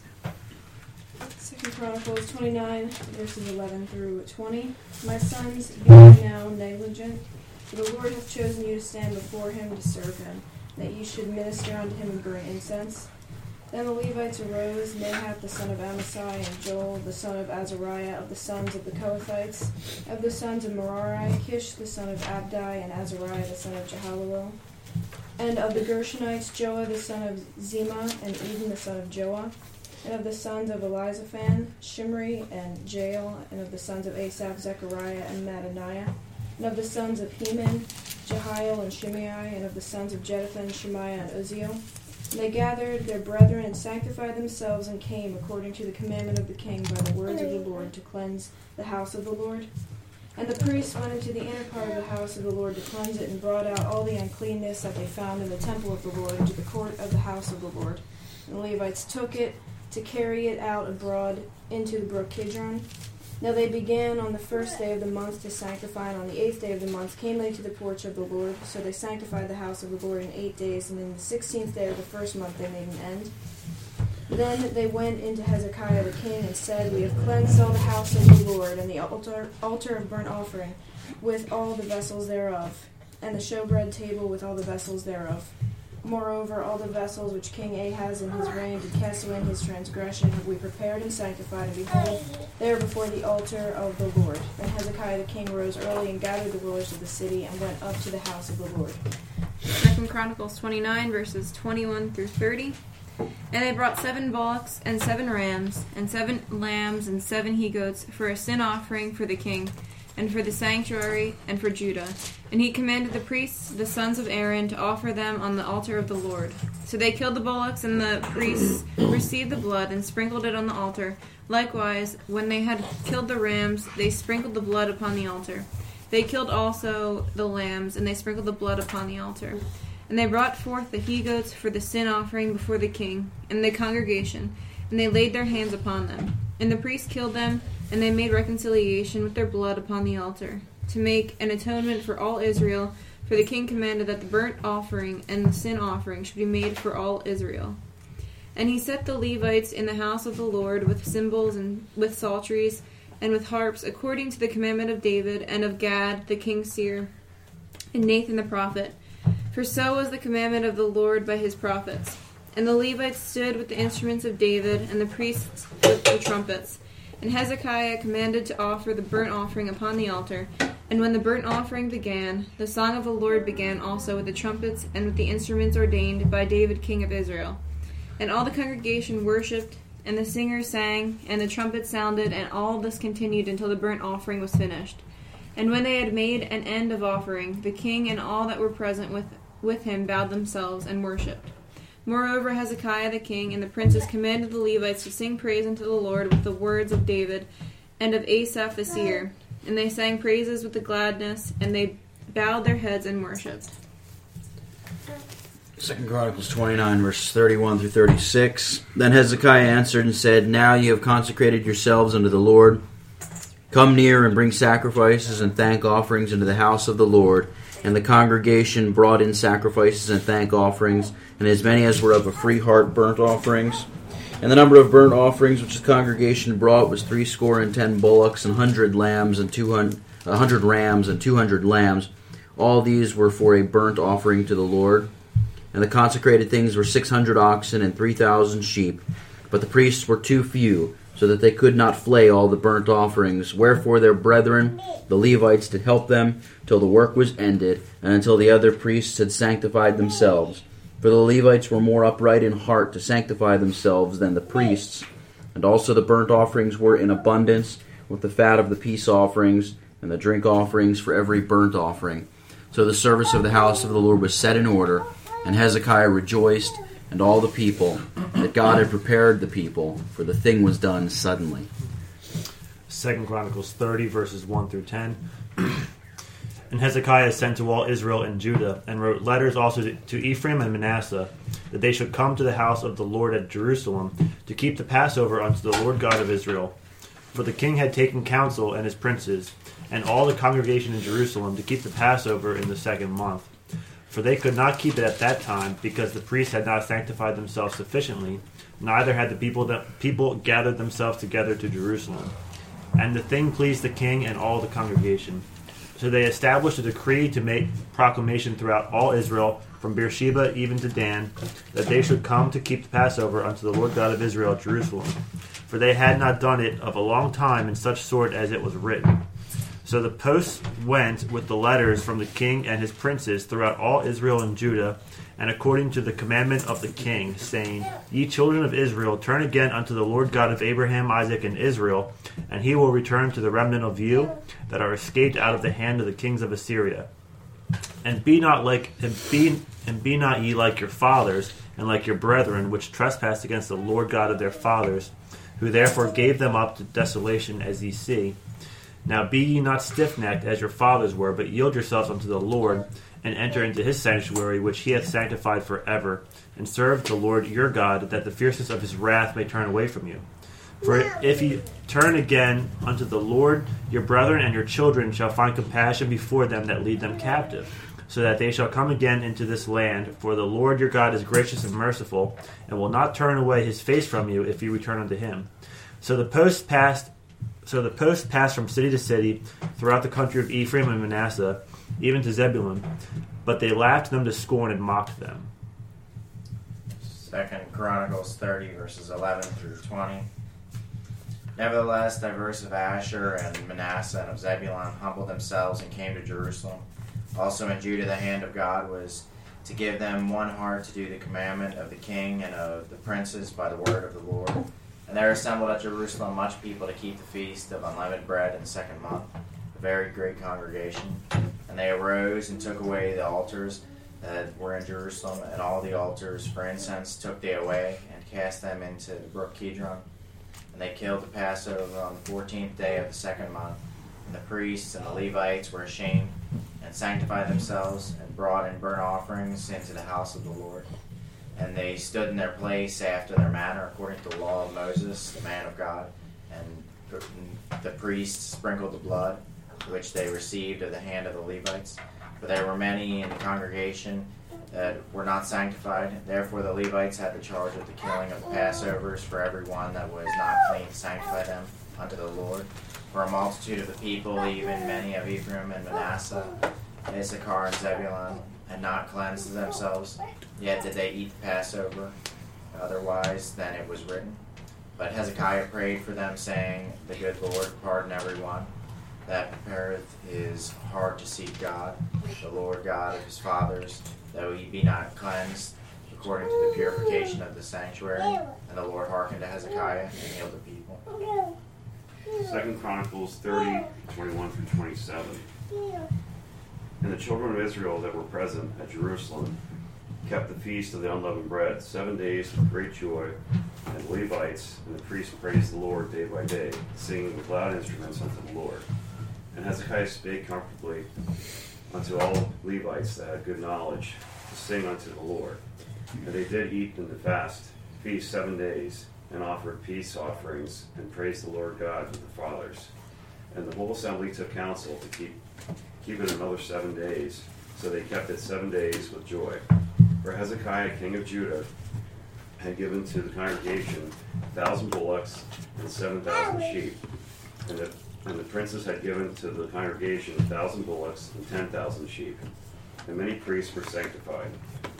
Speaker 3: 2 Chronicles 29, verses 11 through 20. My sons, be now negligent, for the Lord hath chosen you to stand before him to serve him, that ye should minister unto him and burn incense. Then the Levites arose, Nahath the son of Amasai, and Joel the son of Azariah, of the sons of the Kohathites, of the sons of Merari, Kish the son of Abdi, and Azariah the son of Jehalelel, and of the Gershonites, Joah the son of Zima, and Eden the son of Joah, and of the sons of Elizaphan, Shimri and Jael, and of the sons of Asaph, Zechariah and Mattaniah, and of the sons of Heman, Jehiel and Shimei, and of the sons of Jeduthun, Shemaiah and Uzziel. And they gathered their brethren and sanctified themselves, and came, according to the commandment of the king, by the words of the Lord, to cleanse the house of the Lord. And the priests went into the inner part of the house of the Lord to cleanse it, and brought out all the uncleanness that they found in the temple of the Lord into the court of the house of the Lord. And the Levites took it to carry it out abroad into the brook Kidron. Now they began on the first day of the month to sanctify, and on the 8th day of the month came they to the porch of the Lord. So they sanctified the house of the Lord in 8 days, and in the 16th day of the first month they made an end. Then they went into Hezekiah the king, and said, We have cleansed all the house of the Lord, and the altar of burnt offering, with all the vessels thereof, and the showbread table with all the vessels thereof. Moreover, all the vessels which King Ahaz in his reign did cast away in his transgression have we prepared and sanctified, and behold, they are before the altar of the Lord. Then Hezekiah the king rose early and gathered the rulers of the city, and went up to the house of the Lord.
Speaker 4: 2 Chronicles 29, verses 21 through 30. And they brought 7 bullocks, and 7 rams, and 7 lambs, and 7 he-goats, for a sin offering for the king, and for the sanctuary, and for Judah. And he commanded the priests, the sons of Aaron, to offer them on the altar of the Lord. So they killed the bullocks, and the priests received the blood, and sprinkled it on the altar. Likewise, when they had killed the rams, they sprinkled the blood upon the altar. They killed also the lambs, and they sprinkled the blood upon the altar. And they brought forth the he-goats for the sin offering before the king and the congregation, and they laid their hands upon them. And the priests killed them, and they made reconciliation with their blood upon the altar, to make an atonement for all Israel, for the king commanded that the burnt offering and the sin offering should be made for all Israel. And he set the Levites in the house of the Lord with cymbals and with psalteries and with harps, according to the commandment of David and of Gad the king's seer, and Nathan the prophet. For so was the commandment of the Lord by his prophets. And the Levites stood with the instruments of David, and the priests with the trumpets. And Hezekiah commanded to offer the burnt offering upon the altar. And when the burnt offering began, the song of the Lord began also with the trumpets and with the instruments ordained by David king of Israel. And all the congregation worshipped, and the singers sang, and the trumpets sounded, and all this continued until the burnt offering was finished. And when they had made an end of offering, the king and all that were present with him bowed themselves and worshipped. Moreover, Hezekiah the king and the princes commanded the Levites to sing praise unto the Lord with the words of David and of Asaph the seer. And they sang praises with the gladness, and they bowed their heads and worshipped.
Speaker 5: 2 Chronicles 29, verses 31 through 36. Then Hezekiah answered and said, Now ye have consecrated yourselves unto the Lord. Come near and bring sacrifices and thank offerings into the house of the Lord. And the congregation brought in sacrifices and thank offerings, and as many as were of a free heart burnt offerings. And the number of burnt offerings which the congregation brought was 70 bullocks, and 100 lambs, and 100 rams, and 200 lambs. All these were for a burnt offering to the Lord. And the consecrated things were 600 oxen and 3,000 sheep. But the priests were too few, so that they could not flay all the burnt offerings. Wherefore their brethren, the Levites, did help them till the work was ended, and until the other priests had sanctified themselves. For the Levites were more upright in heart to sanctify themselves than the priests. And also the burnt offerings were in abundance, with the fat of the peace offerings, and the drink offerings for every burnt offering. So the service of the house of the Lord was set in order, and Hezekiah rejoiced, and all the people, that God had prepared the people, for the thing was done suddenly.
Speaker 2: 2 Chronicles 30, verses 1 through 10. And Hezekiah sent to all Israel and Judah, and wrote letters also to Ephraim and Manasseh, that they should come to the house of the Lord at Jerusalem, to keep the Passover unto the Lord God of Israel. For the king had taken counsel and his princes, and all the congregation in Jerusalem, to keep the Passover in the 2nd month. For they could not keep it at that time, because the priests had not sanctified themselves sufficiently, neither had the people gathered themselves together to Jerusalem. And the thing pleased the king and all the congregation. So they established a decree to make proclamation throughout all Israel, from Beersheba even to Dan, that they should come to keep the Passover unto the Lord God of Israel at Jerusalem. For they had not done it of a long time in such sort as it was written. So the posts went with the letters from the king and his princes throughout all Israel and Judah, and according to the commandment of the king, saying, Ye children of Israel, turn again unto the Lord God of Abraham, Isaac, and Israel, and he will return to the remnant of you that are escaped out of the hand of the kings of Assyria. And be not ye like your fathers, and like your brethren, which trespassed against the Lord God of their fathers, who therefore gave them up to desolation, as ye see. Now be ye not stiffnecked as your fathers were, but yield yourselves unto the Lord, and enter into his sanctuary, which he hath sanctified forever, and serve the Lord your God, that the fierceness of his wrath may turn away from you. For if ye turn again unto the Lord, your brethren and your children shall find compassion before them that lead them captive, so that they shall come again into this land. For the Lord your God is gracious and merciful, and will not turn away his face from you if you return unto him. So the post passed from city to city throughout the country of Ephraim and Manasseh, even to Zebulun, but they laughed them to scorn and mocked them.
Speaker 6: 2 Chronicles 30, verses 11 through 20. Nevertheless, divers of Asher and Manasseh and of Zebulun humbled themselves and came to Jerusalem. Also in Judah the hand of God was to give them one heart to do the commandment of the king and of the princes by the word of the Lord. And there assembled at Jerusalem much people to keep the feast of unleavened bread in the 2nd month, a very great congregation. And they arose and took away the altars that were in Jerusalem, and all the altars for incense took they away, and cast them into the brook Kidron. And they killed the Passover on the 14th day of the 2nd month. And the priests and the Levites were ashamed, and sanctified themselves, and brought in burnt offerings into the house of the Lord. And they stood in their place after their manner, according to the law of Moses, the man of God. And the priests sprinkled the blood, which they received of the hand of the Levites. For there were many in the congregation that were not sanctified. Therefore the Levites had the charge of the killing of the Passovers for every one that was not clean to sanctify them unto the Lord. For a multitude of the people, even many of Ephraim and Manasseh, Issachar and Zebulun, had not cleansed themselves, yet did they eat the Passover, otherwise than it was written. But Hezekiah prayed for them, saying, The good Lord pardon every one that prepareth his heart to seek God, the Lord God of his fathers, though he be not cleansed according to the purification of the sanctuary. And the Lord hearkened to Hezekiah and healed the people.
Speaker 13: 2 Chronicles 30, 21 through 27. And the children of Israel that were present at Jerusalem kept the feast of the unleavened bread 7 days with great joy, and the Levites and the priests praised the Lord day by day, singing with loud instruments unto the Lord. And Hezekiah spake comfortably unto all Levites that had good knowledge to sing unto the Lord. And they did eat in the feast 7 days, and offered peace offerings, and praised the Lord God of the fathers. And the whole assembly took counsel to keep it another 7 days. So they kept it 7 days with joy. For Hezekiah king of Judah had given to the congregation 1,000 bullocks and 7,000 sheep, and the princes had given to the congregation 1,000 bullocks and 10,000 sheep, and many priests were sanctified.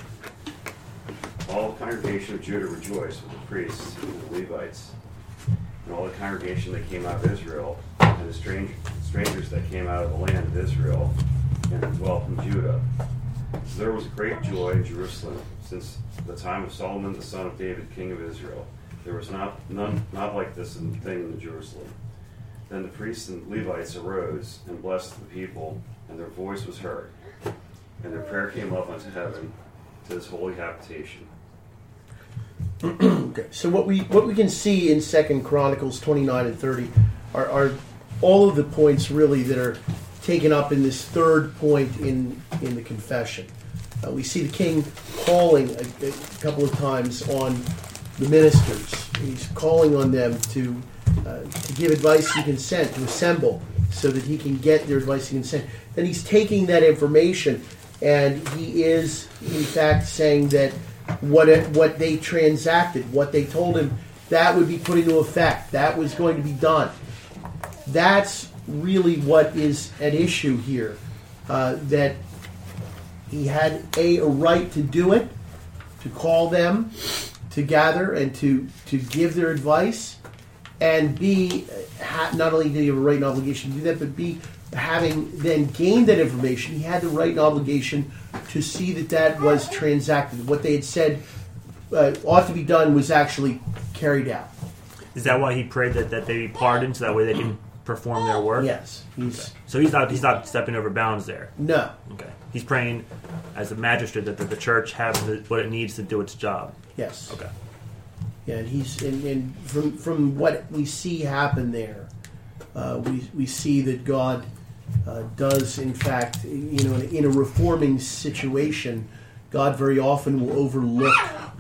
Speaker 13: All the congregation of Judah rejoiced with the priests and the Levites, and all the congregation that came out of Israel, and the strangers that came out of the land of Israel, and that dwelt in Judah. So there was great joy in Jerusalem since the time of Solomon the son of David, king of Israel. There was not like this thing in Jerusalem. Then the priests and Levites arose and blessed the people, and their voice was heard, and their prayer came up unto heaven to his holy habitation.
Speaker 1: Okay, so what we can see in 2 Chronicles 29 and 30 are all of the points really that are taken up in this third point in the confession. We see the king calling a couple of times on the ministers. He's calling on them to give advice and consent, to assemble so that he can get their advice and consent. Then he's taking that information and he is, in fact, saying that what they transacted, what they told him, that would be put into effect. That was going to be done. That's really what is at issue here. That he had a right to do it, to call them, to gather, and to give their advice, and B, not only did he have a right and obligation to do that, but B, having then gained that information, he had the right and obligation to see that was transacted. What they had said ought to be done was actually carried out.
Speaker 2: Is that why he prayed that they be pardoned, so that way they can perform their work?
Speaker 1: Yes.
Speaker 2: So he's not stepping over bounds there.
Speaker 1: No.
Speaker 2: Okay. He's praying as a magistrate that the church have what it needs to do its job.
Speaker 1: Yes.
Speaker 2: Okay.
Speaker 1: Yeah, and he's and from what we see happen there, we see that God does, in fact, in a reforming situation, God very often will overlook,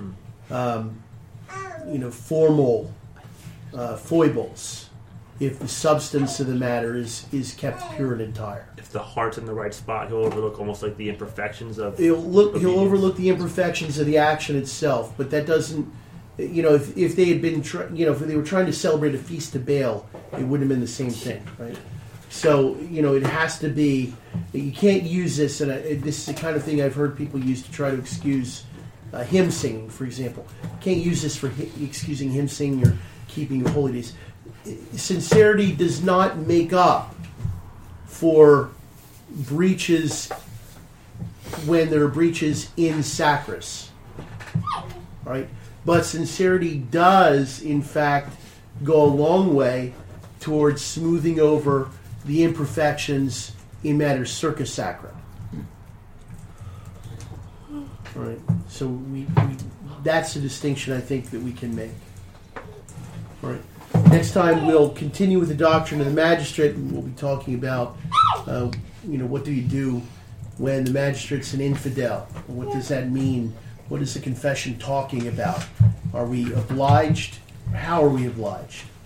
Speaker 1: formal foibles if the substance of the matter is kept pure and entire.
Speaker 2: If the heart's in the right spot, he'll overlook almost like the imperfections of.
Speaker 1: He'll overlook the imperfections of the action itself, but that doesn't. If they had been, if they were trying to celebrate a feast to Baal, it wouldn't have been the same thing, right? So it has to be. You can't use this, and this is the kind of thing I've heard people use to try to excuse hymn singing, for example. You can't use this for excusing hymn singing or keeping the holy days. Sincerity does not make up for breaches when there are breaches in sacris, right? But sincerity does, in fact, go a long way towards smoothing over the imperfections in matters circa sacra. All right. So that's a distinction I think that we can make. All right. Next time we'll continue with the doctrine of the magistrate, and we'll be talking about, what do you do when the magistrate's an infidel? What does that mean? What is the confession talking about? Are we obliged? How are we obliged?